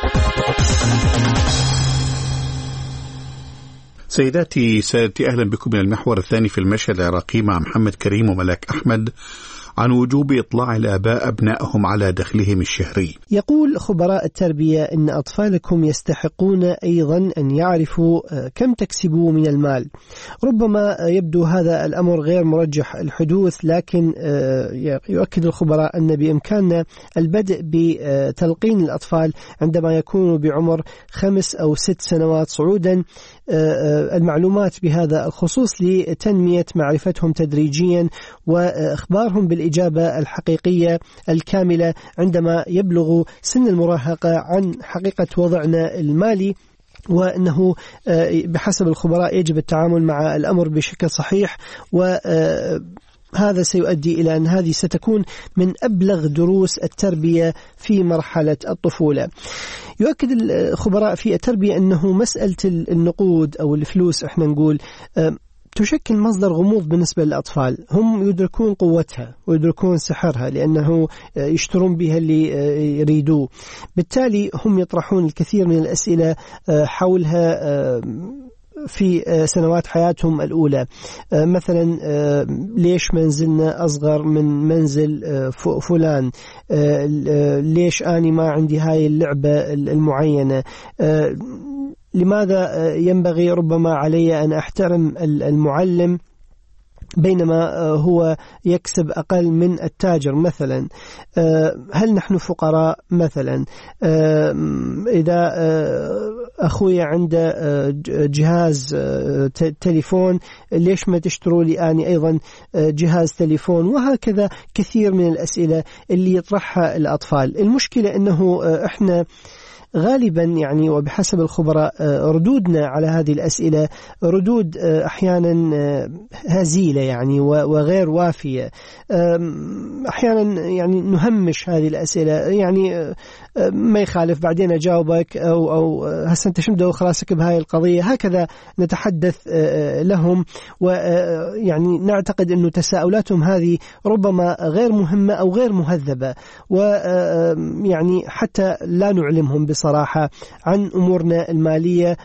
سيداتي سادتي، أهلا بكم من المحور الثاني في المشهد العراقي مع محمد كريم وملاك أحمد عن وجوب إطلاع الآباء أبنائهم على دخلهم الشهري. يقول خبراء التربية إن أطفالكم يستحقون أيضا أن يعرفوا كم تكسبوا من المال. ربما يبدو هذا الأمر غير مرجح الحدوث، لكن يؤكد الخبراء أن بإمكاننا البدء بتلقين الأطفال عندما يكونوا بعمر 5 أو 6 سنوات صعودا المعلومات بهذا الخصوص لتنمية معرفتهم تدريجيا وإخبارهم بالإجابة الحقيقية الكاملة عندما يبلغوا سن المراهقة عن حقيقة وضعنا المالي، وأنه بحسب الخبراء يجب التعامل مع الأمر بشكل صحيح، هذا سيؤدي إلى أن هذه ستكون من أبلغ دروس التربية في مرحلة الطفولة. يؤكد الخبراء في التربية أنه مسألة النقود أو الفلوس احنا نقول تشكل مصدر غموض بالنسبة للأطفال. هم يدركون قوتها ويدركون سحرها لأنه يشترون بها اللي يريدوه، بالتالي هم يطرحون الكثير من الأسئلة حولها في سنوات حياتهم الأولى. مثلا ليش منزلنا أصغر من منزل فلان؟ ليش أنا ما عندي هاي اللعبة المعينة؟ لماذا ينبغي ربما علي أن أحترم المعلم بينما هو يكسب أقل من التاجر مثلا؟ هل نحن فقراء مثلا؟ إذا أخوي عنده جهاز تليفون ليش ما تشتروا لي أنا أيضا جهاز تليفون؟ وهكذا كثير من الأسئلة اللي يطرحها الأطفال. المشكلة أنه إحنا غالبا يعني وبحسب الخبراء ردودنا على هذه الأسئلة ردود أحيانا هزيلة يعني وغير وافية. أحيانا يعني نهمش هذه الأسئلة، يعني ما يخالف بعدين أجاوبك أو هسه أنت شمده وخلاصك بهاي القضية. هكذا نتحدث لهم، ويعني نعتقد أنه تساؤلاتهم هذه ربما غير مهمة أو غير مهذبة، ويعني حتى لا نعلمهم بصراحة عن أمورنا المالية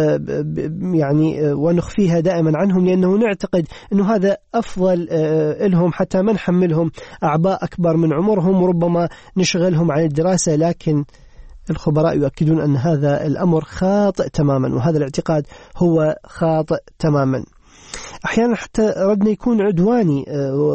يعني ونخفيها دائما عنهم، لأنه نعتقد أنه هذا أفضل لهم حتى ما نحملهم أعباء أكبر من عمرهم وربما نشغلهم عن الدراسة. لكن الخبراء يؤكدون أن هذا الأمر خاطئ تماما، وهذا الاعتقاد هو خاطئ تماما. أحيانا حتى ردنا يكون عدواني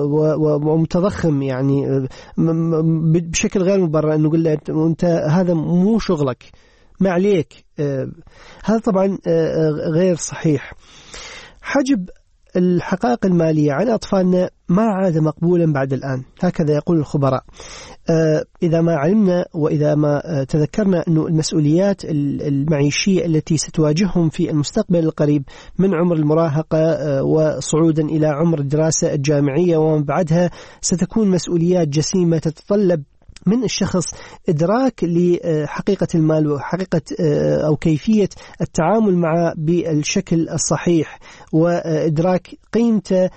ومتضخم يعني بشكل غير مبرر، أنه نقول له أنت هذا مو شغلك ما عليك. هذا طبعا غير صحيح. حجب الحقائق المالية عن أطفالنا ما عاد مقبولا بعد الآن، هكذا يقول الخبراء. إذا ما علمنا وإذا ما تذكرنا أن المسؤوليات المعيشية التي ستواجههم في المستقبل القريب من عمر المراهقة وصعودا إلى عمر الدراسة الجامعية ومن بعدها ستكون مسؤوليات جسيمة تتطلب من الشخص إدراك لحقيقة المال وحقيقة أو كيفية التعامل معه بالشكل الصحيح، وإدراك قيمته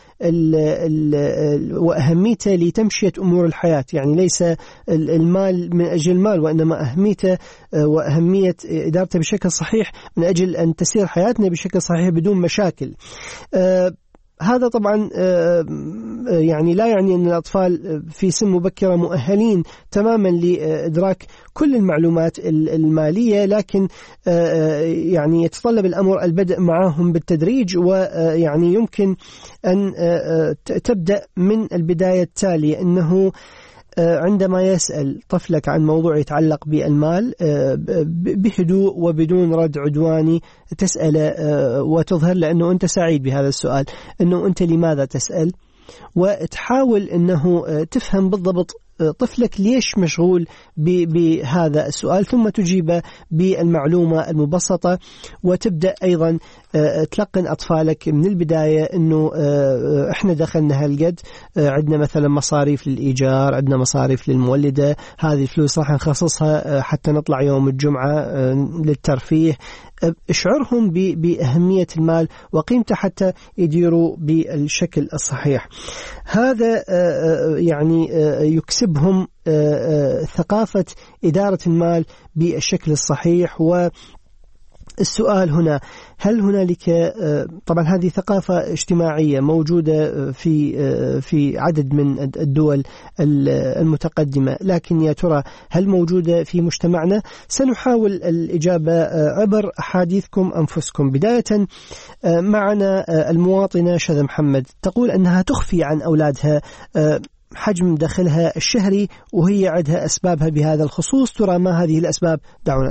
وأهميته لتمشية أمور الحياة. يعني ليس المال من أجل المال، وإنما أهميته وأهمية إدارته بشكل صحيح من أجل أن تسير حياتنا بشكل صحيح بدون مشاكل. هذا طبعا يعني لا يعني أن الأطفال في سن مبكرة مؤهلين تماما لإدراك كل المعلومات المالية، لكن يعني يتطلب الأمر البدء معهم بالتدريج، ويعني يمكن أن تبدأ من البداية التالية، أنه عندما يسأل طفلك عن موضوع يتعلق بالمال بهدوء وبدون رد عدواني تسأله وتظهر له أنه أنت سعيد بهذا السؤال، أنه أنت لماذا تسأل، وتحاول أنه تفهم بالضبط طفلك ليش مشغول بهذا السؤال، ثم تجيب بالمعلومة المبسطة. وتبدأ أيضا تلقن أطفالك من البداية أنه إحنا دخلنا هالقد، عندنا مثلا مصاريف للإيجار، عندنا مصاريف للمولدة، هذه الفلوس راح نخصصها حتى نطلع يوم الجمعة للترفيه. اشعرهم بأهمية المال وقيمته حتى يديروا بالشكل الصحيح. هذا يعني يكسبهم ثقافة إدارة المال بالشكل الصحيح. والسؤال هنا، هل هنالك طبعا هذه ثقافة اجتماعية موجودة في عدد من الدول المتقدمة، لكن يا ترى هل موجودة في مجتمعنا؟ سنحاول الإجابة عبر أحاديثكم أنفسكم. بداية معنا المواطنة شذى محمد، تقول أنها تخفي عن أولادها حجم دخلها الشهري وهي عندها أسبابها بهذا الخصوص. ترى ما هذه الأسباب؟ دعونا نسمع.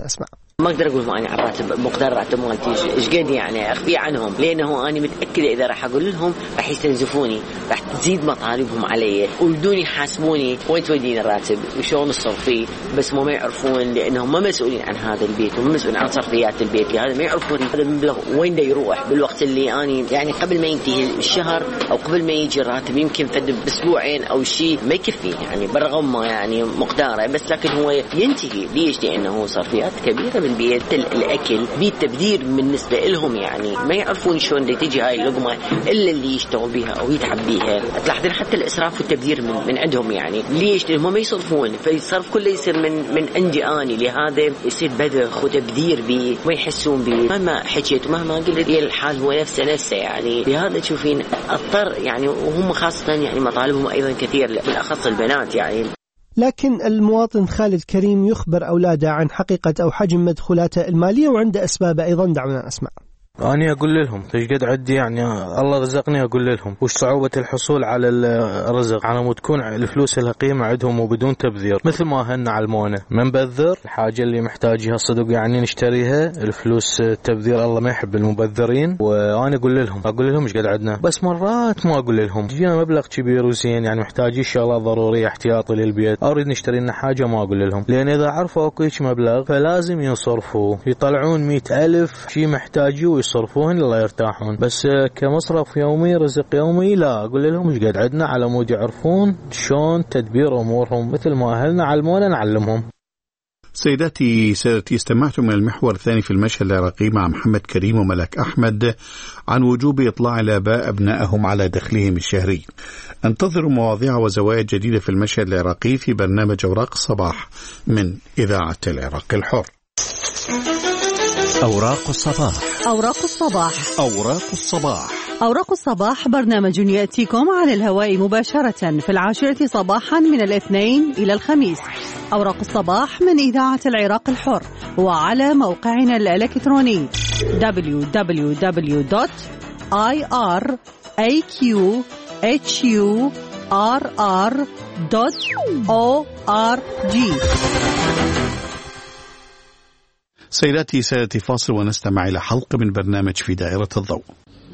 ما أقدر أقول أنا على الراتب مقدار راتب مالتي إيش قد يعني أخفي عنهم، لأنه أنا متأكدة إذا راح أقول لهم راح يستنزفوني، راح تزيد مطالبهم علي ويبدون يحاسبوني وين تودين الراتب وشون الصرف فيه، بس ما يعرفون لأنهم ما مسؤولين عن هذا البيت وما مسؤولين عن صرفيات البيت، هذا ما يعرفون هذا المبلغ وين ده يروح بالوقت اللي أنا يعني قبل ما ينتهي الشهر أو قبل ما يجي الراتب يمكن فد بأسبوعين أو شيء ما يكفي يعني بالرغم ما يعني مقداره، بس لكن هو ينتهي. ليش؟ لأنه صرفيات كبيرة بالبيت، الأكل بالتبذير بالنسبة لهم يعني ما يعرفون شلون تيجي هاي اللقمة إلا اللي يشتغل بها أو يتعب بها. تلاحظين حتى الإسراف والتبذير من عندهم يعني. ليش؟ لأنهم ما يصرفون، فالصرف كله يصير من عندي أنا، لهذا يصير بذخ وتبذير بيه ما يحسون بيه. مهما حكيت ومهما قلت الحال هو نفسه يعني. لهذا تشوفين اضطر يعني، وهم خاصة يعني مطالبهم أيضا كثير بالأخص البنات يعني. لكن المواطن خالد كريم يخبر أولاده عن حقيقة أو حجم مدخولاته المالية وعنده أسباب أيضا. دعونا نسمع. أنا أقول لهم إيش قد عندي يعني الله رزقني، أقول لهم وش صعوبة الحصول على الرزق على مود تكون الفلوس لها قيمة عندهم وبدون تبذير، مثل ما هن علمونا ما نبذر الحاجة اللي محتاجها صدق يعني نشتريها. الفلوس تبذير الله ما يحب المبذرين. وأنا أقول لهم إيش قد عندنا، بس مرات ما أقول لهم جينا مبلغ كبير وزين يعني محتاجين شغلات ضرورية احتياطي للبيت، أريد نشتري لنا حاجة ما أقول لهم، لأن إذا عرفوا أكويش مبلغ فلازم ينصرفوا يطلعون 100,000 شيء محتاجيه يصرفوهن الله يرتاحون. بس كمصرف يومي رزق يومي لا، أقول لهم إيش قد عندنا على مود يعرفون شلون تدبير أمورهم، مثل ما أهلنا علمونا نعلمهم. سيداتي سادتي، استمعتم من المحور الثاني في المشهد العراقي مع محمد كريم وملك أحمد عن وجوب إطلاع الآباء أبنائهم على دخلهم الشهري. انتظروا مواضيع وزوايا جديدة في المشهد العراقي في برنامج أوراق الصباح من إذاعة العراق الحر. أوراق الصباح. أوراق الصباح. أوراق الصباح. أوراق الصباح برنامج يأتيكم على الهواء مباشرة في 10 صباحا من الاثنين إلى الخميس. أوراق الصباح من إذاعة العراق الحر وعلى موقعنا الإلكتروني www.iraqhurr.org. سيداتي سادتي، فاصل ونستمع إلى حلقة من برنامج في دائرة الضوء.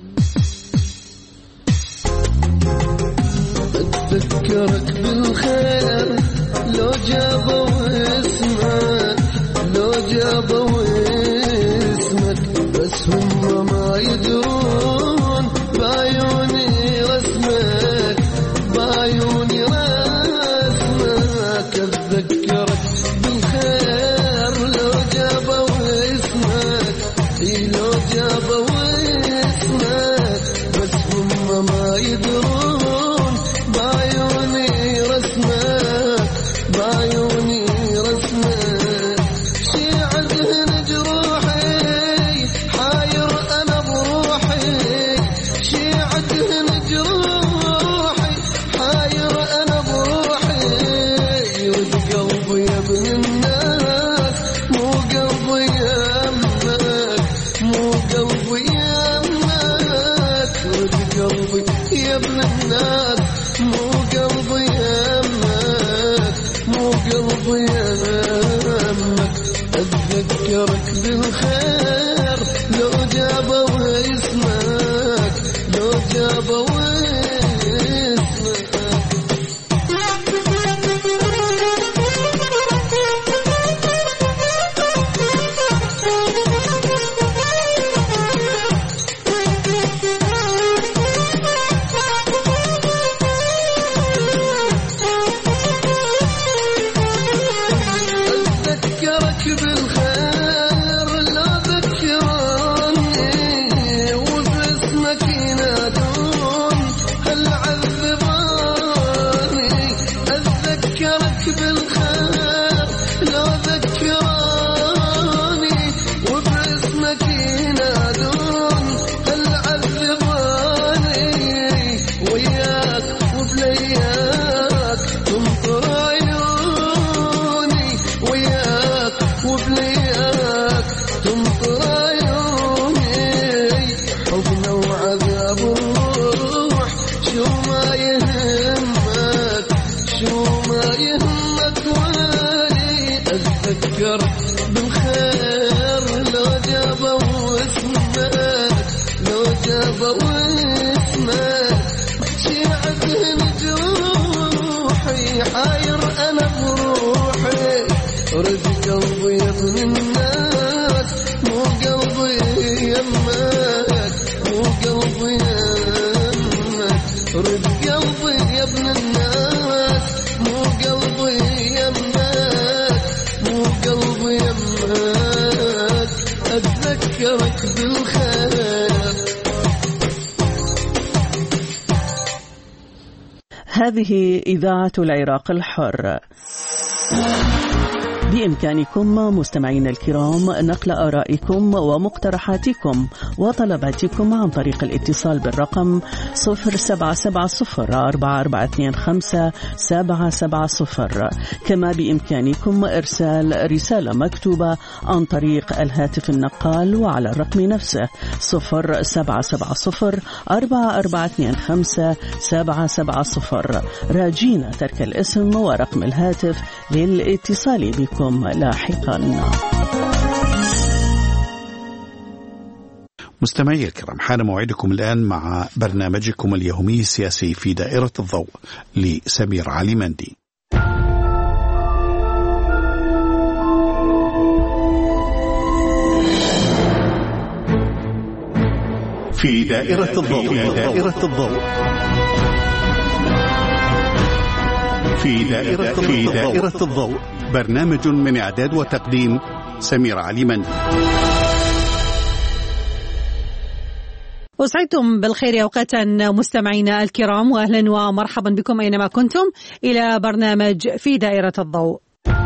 أتذكرك بالخير لو جابوا اسمك، لو جابوا اسمك، بس هم ما يدرون بعيوني رسمك، بعيوني رسمك. أتذكرك بالخير لو جابوا اسمك، لو جابوا اسمك، بس هم ما يدرون بعيوني رسمك، بعيوني رسمك. شي عدهن جروحي حاير أنا بروحي، شي عدهن جروحي حاير أنا بروحي. ورد قلبي يا ابن الناس مو قلبي يمك، مو قلبي يمك. ورد قلبي يا ابن الناس مو قلبي يمك، مو قلبي يمك. أتذكرك بالخير لو جابوا اسمك، لو جابوا اسمك. أتذكرك بالخير لا ذكرني، وباسمك ينادون هل عذباني. أتذكرك بالخير لا ذكرني، وباسمك ينادون هل عذباني. وياك وبلياك تمطر عيوني، وياك وبلياك تمطر عيوني. حزن وعذاب الروح شو ما يهمك، شو ما يهمك ولي. أتذكر بالخير حاير أنا بروحي رد قلبي يا ابن الناس مو قلبي يمك مو قلبي يمك رد قلبي يا ابن الناس مو قلبي يمك مو قلبي يمك أتذكرك بالخير. هذه إذاعة العراق الحر. بإمكانكم مستمعين الكرام نقل آرائكم ومقترحاتكم وطلباتكم عن طريق الاتصال بالرقم 0770-4425-770. كما بإمكانكم إرسال رسالة مكتوبة عن طريق الهاتف النقال وعلى الرقم نفسه 0770-4425-770. راجين ترك الاسم ورقم الهاتف للاتصال بكم لاحقا. مستمعي الكرام، حان موعدكم الآن مع برنامجكم اليومي السياسي في دائرة الضوء لسمير علي مندي. في دائرة الضوء. في دائرة الضوء، برنامج من إعداد وتقديم سمير علي مندي. أسعدتم بالخير أوقاتا مستمعينا الكرام، وأهلا ومرحبا بكم أينما كنتم إلى برنامج في دائرة الضوء.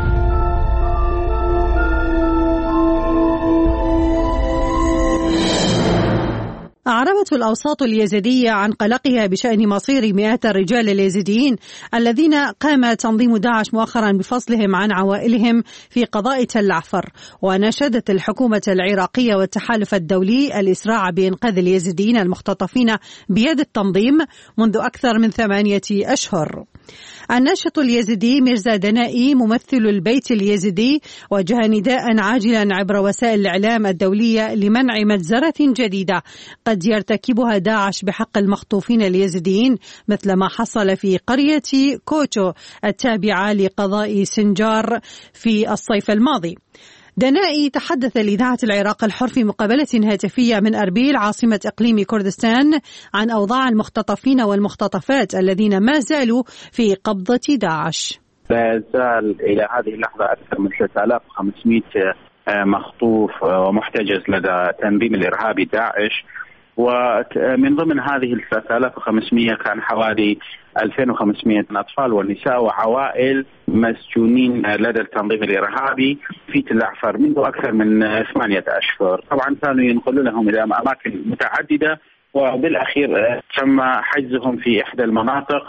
أعربت الأوساط اليزيدية عن قلقها بشأن مصير مئات الرجال اليزيديين الذين قام تنظيم داعش مؤخرا بفصلهم عن عوائلهم في قضاء تل عفر، وناشدت الحكومة العراقية والتحالف الدولي الإسراع بإنقاذ اليزيديين المختطفين بيد التنظيم منذ أكثر من 8 أشهر. الناشط اليزيدي ميرزا دنائي ممثل البيت اليزيدي وجه نداء عاجلا عبر وسائل الإعلام الدولية لمنع مجزرة جديدة قد يرتكبها داعش بحق المخطوفين اليزيديين مثل ما حصل في قرية كوتو التابعة لقضاء سنجار في الصيف الماضي. دنائي تحدث لإذاعة العراق الحر في مقابلة هاتفية من أربيل عاصمة إقليم كردستان عن أوضاع المختطفين والمختطفات الذين ما زالوا في قبضة داعش. لا زال إلى هذه اللحظة أكثر من 3500 مخطوف ومحتجز لدى تنظيم الإرهابي داعش، ومن ضمن هذه 3500 كان حوالي 2500 أطفال ونساء وعوائل مسجونين لدى التنظيم الإرهابي في تل عفر منذ أكثر من 8 أشهر. طبعا كانوا ينقلونهم إلى أماكن متعددة، وبالأخير تم حجزهم في إحدى المناطق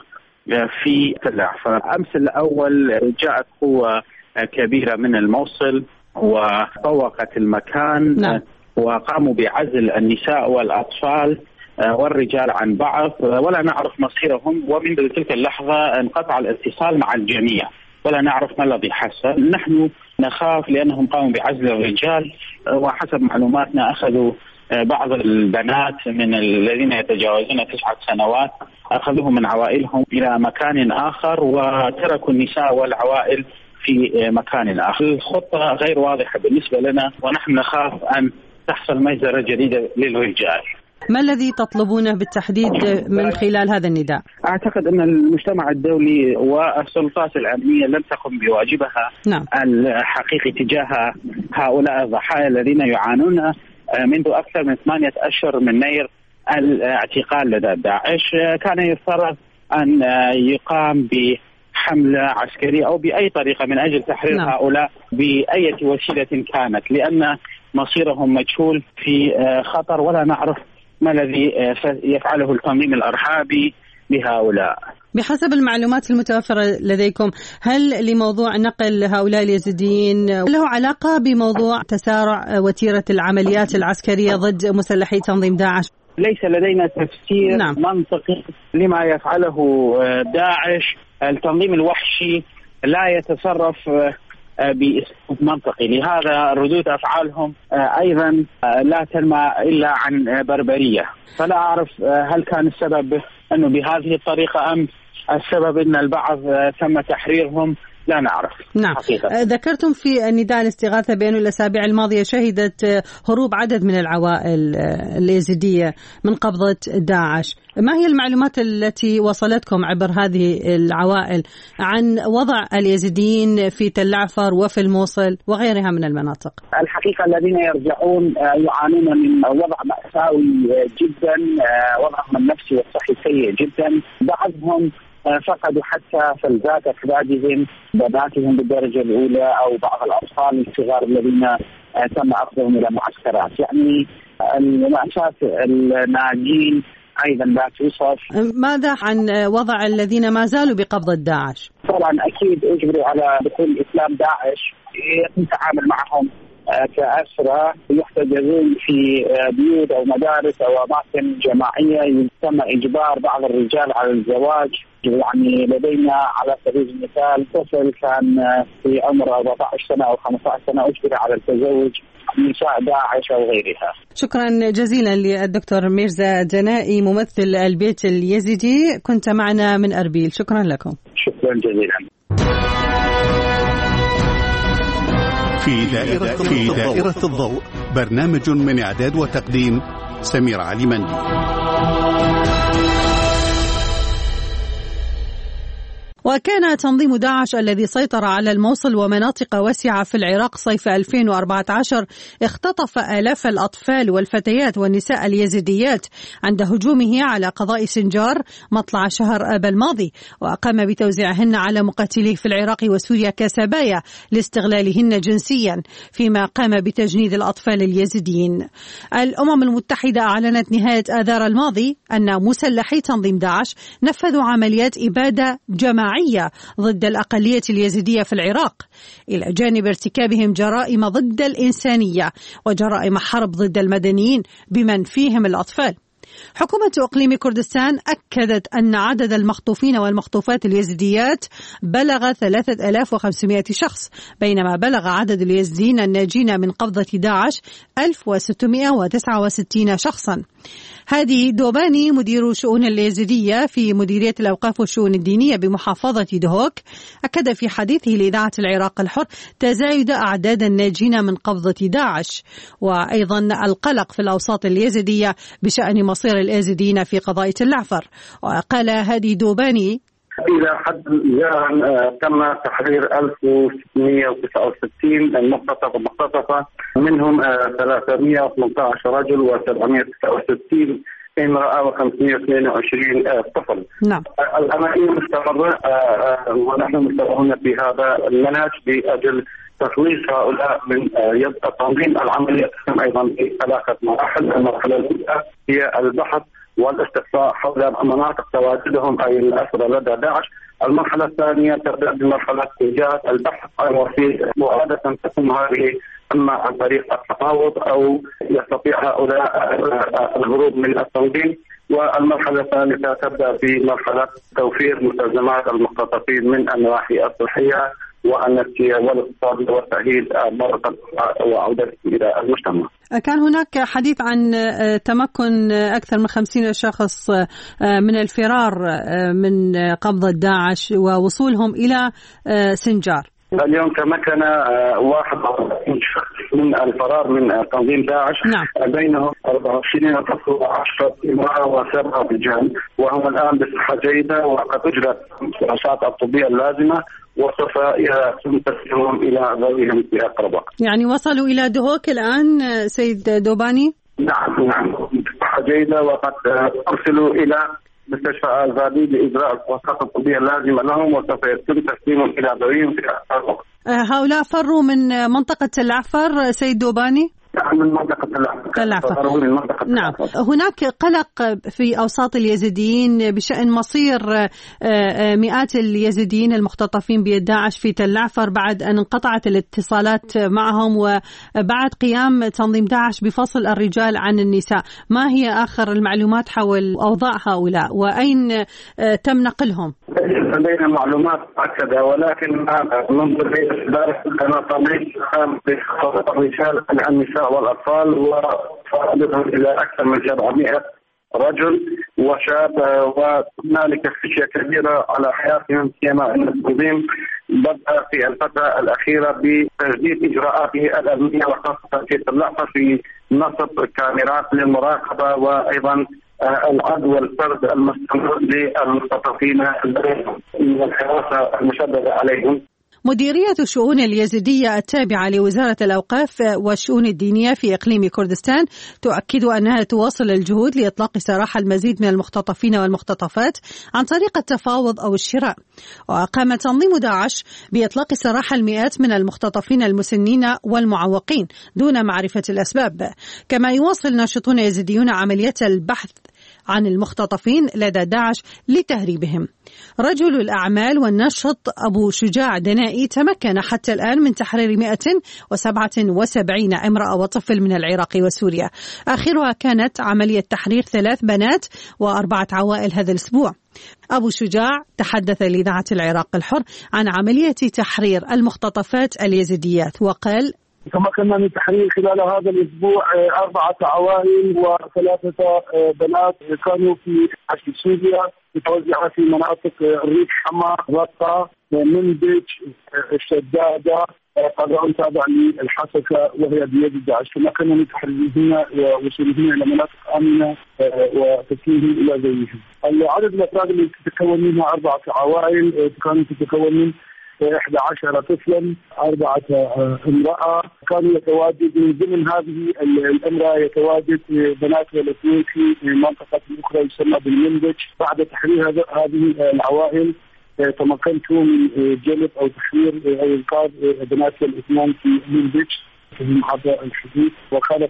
في تل عفر. أمس الأول جاءت قوة كبيرة من الموصل وطوقت المكان. نعم. وقاموا بعزل النساء والأطفال والرجال عن بعض ولا نعرف مصيرهم، ومنذ تلك اللحظة انقطع الاتصال مع الجميع ولا نعرف ما الذي حصل. نحن نخاف لأنهم قاموا بعزل الرجال، وحسب معلوماتنا أخذوا بعض البنات من الذين يتجاوزون 9 سنوات أخذوهم من عوائلهم إلى مكان آخر وتركوا النساء والعوائل في مكان آخر. الخطة غير واضحة بالنسبة لنا ونحن نخاف أن تحصل مجزرة جديدة للرجال. ما الذي تطلبونه بالتحديد من خلال هذا النداء؟ أعتقد أن المجتمع الدولي والسلطات الأمنية لم تقم بواجبها الحقيقي تجاه هؤلاء الضحايا الذين يعانون منذ أكثر من 8 أشهر من نير الاعتقال لدى داعش. كان يفترض أن يقام بحملة عسكرية أو بأي طريقة من أجل تحرير هؤلاء بأي وسيلة كانت، لأن مصيرهم مجهول في خطر ولا نعرف ما الذي يفعله التنظيم الإرهابي بهؤلاء. بحسب المعلومات المتوفرة لديكم، هل لموضوع نقل هؤلاء اليزيديين له علاقة بموضوع تسارع وتيرة العمليات العسكرية ضد مسلحي تنظيم داعش؟ ليس لدينا تفسير منطقي لما يفعله داعش. التنظيم الوحشي لا يتصرف بأسلوب منطقي، لهذا ردود أفعالهم أيضا لا تنمى إلا عن بربرية. فلا أعرف هل كان السبب أنه بهذه الطريقة أم السبب أن البعض تم تحريرهم لا نعرف. نعم حقيقة. ذكرتم في النداء الاستغاثة بأن الأسابيع الماضية شهدت هروب عدد من العوائل اليزيدية من قبضة داعش. ما هي المعلومات التي وصلتكم عبر هذه العوائل عن وضع اليزيديين في تل عفر وفي الموصل وغيرها من المناطق؟ الحقيقة الذين يرجعون يعانون من وضع مأساوي جدا، وضعهم النفسي والصحي سيء جدا. بعضهم فقدوا حتى فلذات أكبادهم، بناتهم بالدرجة الأولى، أو بعض الأطفال الصغار الذين تم أخذهم إلى معسكرات. يعني المأساة الناجين أيضا لا توصف. ماذا عن وضع الذين ما زالوا بقبضة داعش؟ طبعا أكيد أجبروا على دخول إسلام داعش، يتم التعامل معهم كأسرى يحتجزون في بيوت أو مدارس أو أماكن جماعية. تم إجبار بعض الرجال على الزواج. يعني لدينا على سبيل المثال طفل كان في عمر 14 سنة أو 15 سنة أجبر على التزوج نساء داعش أو غيرها. شكرا جزيلا للدكتور ميرزا جنائي ممثل البيت اليزيدي، كنت معنا من أربيل. شكرا لكم. شكرا جزيلا. في دائرة الضوء، برنامج من إعداد وتقديم سمير علي مندي. وكان تنظيم داعش الذي سيطر على الموصل ومناطق واسعة في العراق صيف 2014 اختطف آلاف الأطفال والفتيات والنساء اليزيديات عند هجومه على قضاء سنجار مطلع شهر آب الماضي، وقام بتوزيعهن على مقاتليه في العراق وسوريا كسبايا لاستغلالهن جنسيا، فيما قام بتجنيد الأطفال اليزيديين. الأمم المتحدة أعلنت نهاية آذار الماضي أن مسلحي تنظيم داعش نفذوا عمليات إبادة جماعية ضد الأقلية اليزيدية في العراق، إلى جانب ارتكابهم جرائم ضد الإنسانية وجرائم حرب ضد المدنيين بمن فيهم الأطفال. حكومة إقليم كردستان أكدت أن عدد المخطوفين والمخطوفات اليزيديات بلغ 3500 شخص، بينما بلغ عدد اليزيديين الناجين من قبضة داعش 1669 شخصا. هادي دوباني مدير شؤون اليزيدية في مديرية الأوقاف والشؤون الدينية بمحافظة دهوك أكد في حديثه لإذاعة العراق الحر تزايد أعداد الناجين من قبضة داعش، وأيضا القلق في الأوساط اليزيدية بشأن مصير اليزيديين في قضاء تل عفر. وقال هادي دوباني: إلى حد الآن تم تحرير 1669 مقتطفة، منهم 318 رجل و769 امرأة و522 طفل. نعم. العملية مستمرة ونحن مستمرون في هذا المنهج بأجل تخليص هؤلاء من يد التنظيم. العملية تتم أيضا في 3 مراحل. المرحلة الأولى هي البحث والاستقصاء حول مناطق تواجدهم أي الأسرى لدى داعش. المرحلة الثانية تبدأ بمرحلة إيجاد البحث، وفي وعادة تتم هذه إما عن طريق التفاوض أو يستطيع هؤلاء الهروب من التنظيم. والمرحلة الثالثة تبدأ بمرحلة توفير مستلزمات المختطفين من النواحي الصحية والنفسية والاقتصادية والتأهيل مرة وعودة إلى المجتمع. كان هناك حديث عن تمكن أكثر من 50 شخص من الفرار من قبضة داعش ووصولهم إلى سنجار. اليوم تمكن 41 شخص من الفرار من تنظيم داعش. نعم. بينهم 24 طفل و10 امرأة و7 رجال، وهم الآن بصحة جيدة وقد أجرت الفحوصات الطبية اللازمة وسوف يتم تسليمهم إلى ذويهم في أقرب وقت. يعني وصلوا إلى دهوك الآن سيد دوباني؟ نعم بصحة جيدة وقد أرسلوا إلى مستشفى الزادي لإجراء الفحوصات الطبية اللازمة لهم وسوف يتم تسليمهم إلى ذويهم في أقرب وقت. هؤلاء فروا من منطقة تل عفر سيد دوباني؟ من منطقة تل عفر. نعم. هناك قلق في أوساط اليزيديين بشأن مصير مئات اليزيديين المختطفين بيد داعش في تل عفر بعد أن انقطعت الاتصالات معهم وبعد قيام تنظيم داعش بفصل الرجال عن النساء. ما هي آخر المعلومات حول أوضاع هؤلاء وأين تم نقلهم؟ لدينا معلومات مؤكدة، ولكن منذ ذلك كان طبيعي بخطط الرجال عن النساء والأطفال وفاقدهم إلى أكثر من 700 رجل وشاب، وهنالك خشية كبيرة على حياتهم، سيما أن التنظيم بدأ في الفترة الأخيرة بتجديد إجراءاته الأمنية، وخاصة في اللحظة في نصب كاميرات للمراقبة، وأيضا العد والفرد المستمر للمختطفين من الحراسة المشددة عليهم. مديرية الشؤون اليزيدية التابعة لوزارة الأوقاف والشؤون الدينية في إقليم كردستان تؤكد أنها تواصل الجهود لإطلاق سراح المزيد من المختطفين والمختطفات عن طريق التفاوض أو الشراء. وقام تنظيم داعش بإطلاق سراح المئات من المختطفين المسنين والمعوقين دون معرفة الأسباب. كما يواصل ناشطون يزيديون عملية البحث عن المختطفين لدى داعش لتهريبهم. رجل الأعمال والناشط أبو شجاع دنائي تمكن حتى الآن من تحرير 177 امرأة وطفل من العراق وسوريا، آخرها كانت عملية تحرير 3 بنات و4 عوائل هذا الأسبوع. أبو شجاع تحدث لإذاعة العراق الحر عن عملية تحرير المختطفات اليزيديات وقال: تمكنا من تحرير خلال هذا الأسبوع 4 عوائل و3 بنات كانوا في سوريا متوزعة في مناطق الريف، حما، رقة، منبج، الشدادة، قضاء تابع للحسكة وهي بيد داعش. تمكنا من تحريرهن ووصولهن إلى مناطق آمنة وتسليمهم إلى زيهم. عدد الأفراد اللي تتكون منها 4 عوائل كانت تتكون من 11 طفلا، 4 امرأة. كانوا يتواجد من ضمن هذه الامرأة يتواجد بنات والاثنين في منطقة أخرى يسمى بالمنبج. بعد تحرير هذه العوائل تمكنت من جلب أو تحرير أو إنقاذ بنات الاثنين في منبج عبر الحدود، وكانت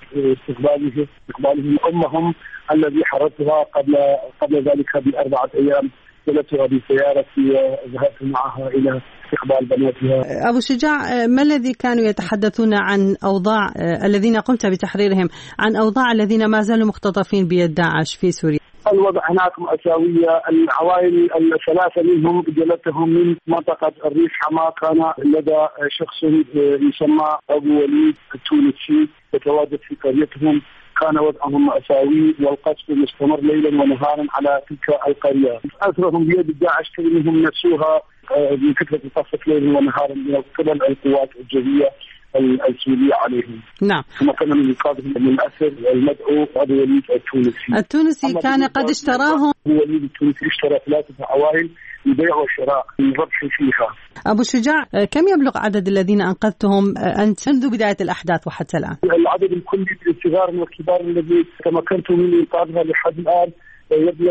استقبالهم أمهم الذي حررتها قبل ذلك ب4 أيام. جلستها بسيارتي وذهبت معها إلى استقبال بناتها. أبو شجاع، ما الذي كانوا يتحدثون عن أوضاع الذين قمت بتحريرهم، عن أوضاع الذين ما زالوا مختطفين بيد داعش في سوريا؟ الوضع هناك مأساوية. العوائل 3 منهم جلبتهم من منطقة الريف حما، كان لدى شخص يسمى أبو وليد التونسي يتواجد في قريتهم. كان وضعهم مأساوي والقصف مستمر ليلا ونهارا على تلك القرية. أسرهم بيد داعش كلهم نفسوها من فكرة القصف ليلا ونهارا من قبل القوات الجوية السورية عليهم. نعم. ثم كان من إنقاذهم من الأسر المدعو أبو وليد التونسي كان قد اشتراهم. أبو وليد التونسي اشترى 3 عوائل لبيع وشراء الربح فيها. أبو شجاع، كم يبلغ عدد الذين أنقذتهم أنت منذ بداية الأحداث وحتى الآن؟ العدد الكلي للصغار والكبار الذي تمكنت من إنقاذها لحد الآن يبلغ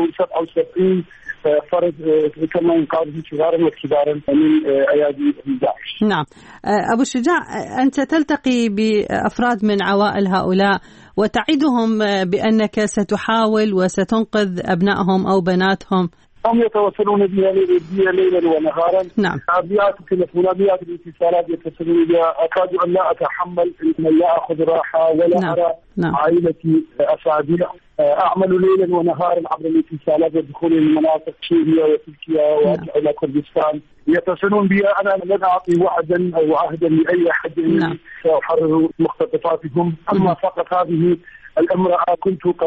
177 فرد، كما إنقاذهم صغارا وكبارا من أيادي داعش. نعم. أبو شجاع، أنت تلتقي بأفراد من عوائل هؤلاء وتعدهم بأنك ستحاول وستنقذ أبنائهم أو بناتهم. هم يتواصلون بها ليلا ونهارا. نعم. عبيات التلفونات، الاتصالات يتصلون بها. أكاد أن لا أتحمل أن لا أخذ راحة ولا أرى عائلتي أسعد. أعمل ليلا ونهارا عبر الاتصالات والدخول إلى مناطق سوريا وتركيا وأرجع إلى كردستان. يتصلون بي. أنا لن أعطي وعدا أو عهدا لأي أحد أني سأحرر مختطفاتهم. أما فقط هذه الامرأة كنت قد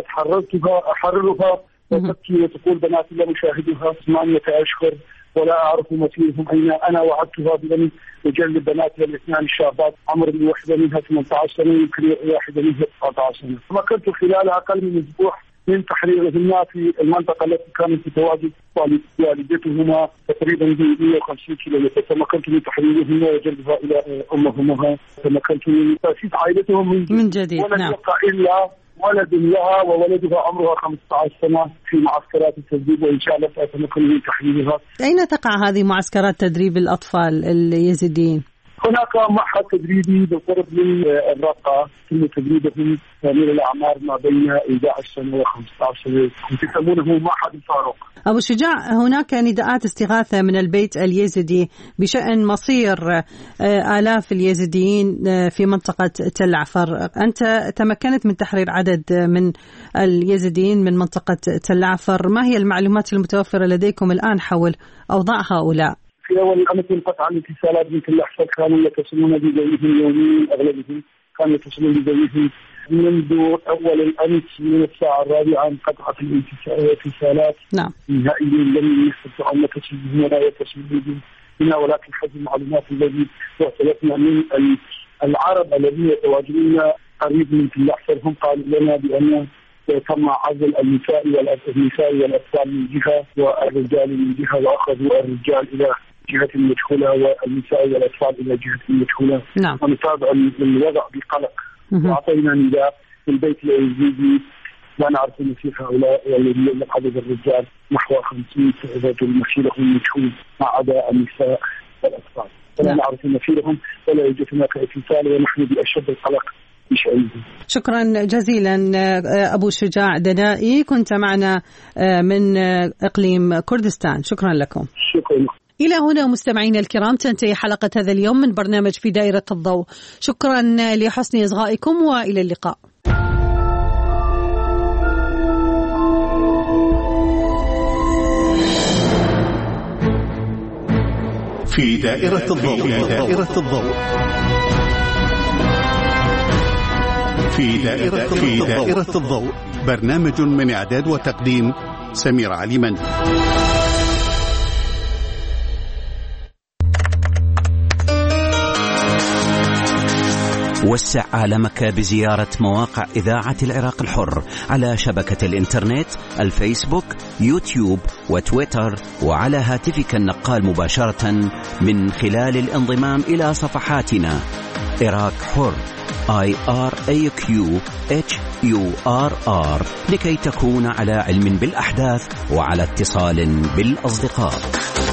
أحررها وتبكي وتقول بناتي لم أشاهدها 8 أشهر ولا أعرف مصيرهم أين. أنا وعدتها بأن أجلب بناتي الاثنان الشابات، عمر واحدة منها 18 سنة يمكن واحدة منها 19 سنة. تمكنت خلال أقل من أسبوع من تحريرهما في المنطقة التي كانت تتواجد والدتهما تقريبا 150 كيلومتر. تمكنت من تحريرهما وجلبها إلى أمهما. تمكنت من تأسيس عائلتهم من جديد. ولن يبقى إلا ولد لها وولدها عمرها 15 سنة في معسكرات التدريب، وإن شاء الله سأتمكن من تحريرها. أين تقع هذه معسكرات تدريب الأطفال اليزيديين؟ هناك معهد تدريبي بالقرب من الرقة، ثم تدريبهم من الأعمار ما بين 11 سنة و15 سنة، يسمونه معهد الفاروق. أبو شجاع، هناك نداءات استغاثة من البيت اليزيدي بشأن مصير آلاف اليزيديين في منطقة تل عفر. أنت تمكنت من تحرير عدد من اليزيديين من منطقة تل عفر. ما هي المعلومات المتوفرة لديكم الآن حول أوضاع هؤلاء؟ في أول الأمر انقطع الاتصالات من كل أحسن. كانوا يتصلون بذويهم يوميا، أغلبهم كانوا يتصلون بذويهم منذ أول الأمس من الساعة 4 انقطعت الاتصالات نهائيا. لم يستطيعوا أن يتصلوا بنا ولا يتصلوا بنا، ولكن حسب المعلومات التي وصلتنا من العرب الذين يتواجدون قريب من الأحسن هم قالوا لنا بأن تم عزل النساء والأطفال من جهة والرجال من جهة، وأخذوا الرجال إلى جهة مجهولة والنساء والأطفال إلى جهة مجهولة. ونتابع الوضع بقلق. وأعطينا نداء في البيت العزيزي لا نعرف مصير هؤلاء والذين عدد الرجال نحو 50 رجل مصيرهم مجهول ما عدا النساء والأطفال، ولا نعرف مصيرهم ولا يوجد هناك اتصال، ونحن بأشد القلق. شكرا جزيلا أبو شجاع دنائي، كنت معنا من إقليم كردستان. شكرا لكم. شكرا. إلى هنا مستمعينا الكرام تنتهي حلقة هذا اليوم من برنامج في دائرة الضوء. شكرا لحسن إصغائكم وإلى اللقاء. في دائرة الضوء. في دائرة الضوء برنامج من إعداد وتقديم سمير عليمن. وسع عالمك بزيارة مواقع إذاعة العراق الحر على شبكة الإنترنت، الفيسبوك، يوتيوب وتويتر، وعلى هاتفك النقال مباشرة من خلال الانضمام إلى صفحاتنا عراق حر IRAQHURR لكي تكون على علم بالأحداث وعلى اتصال بالأصدقاء.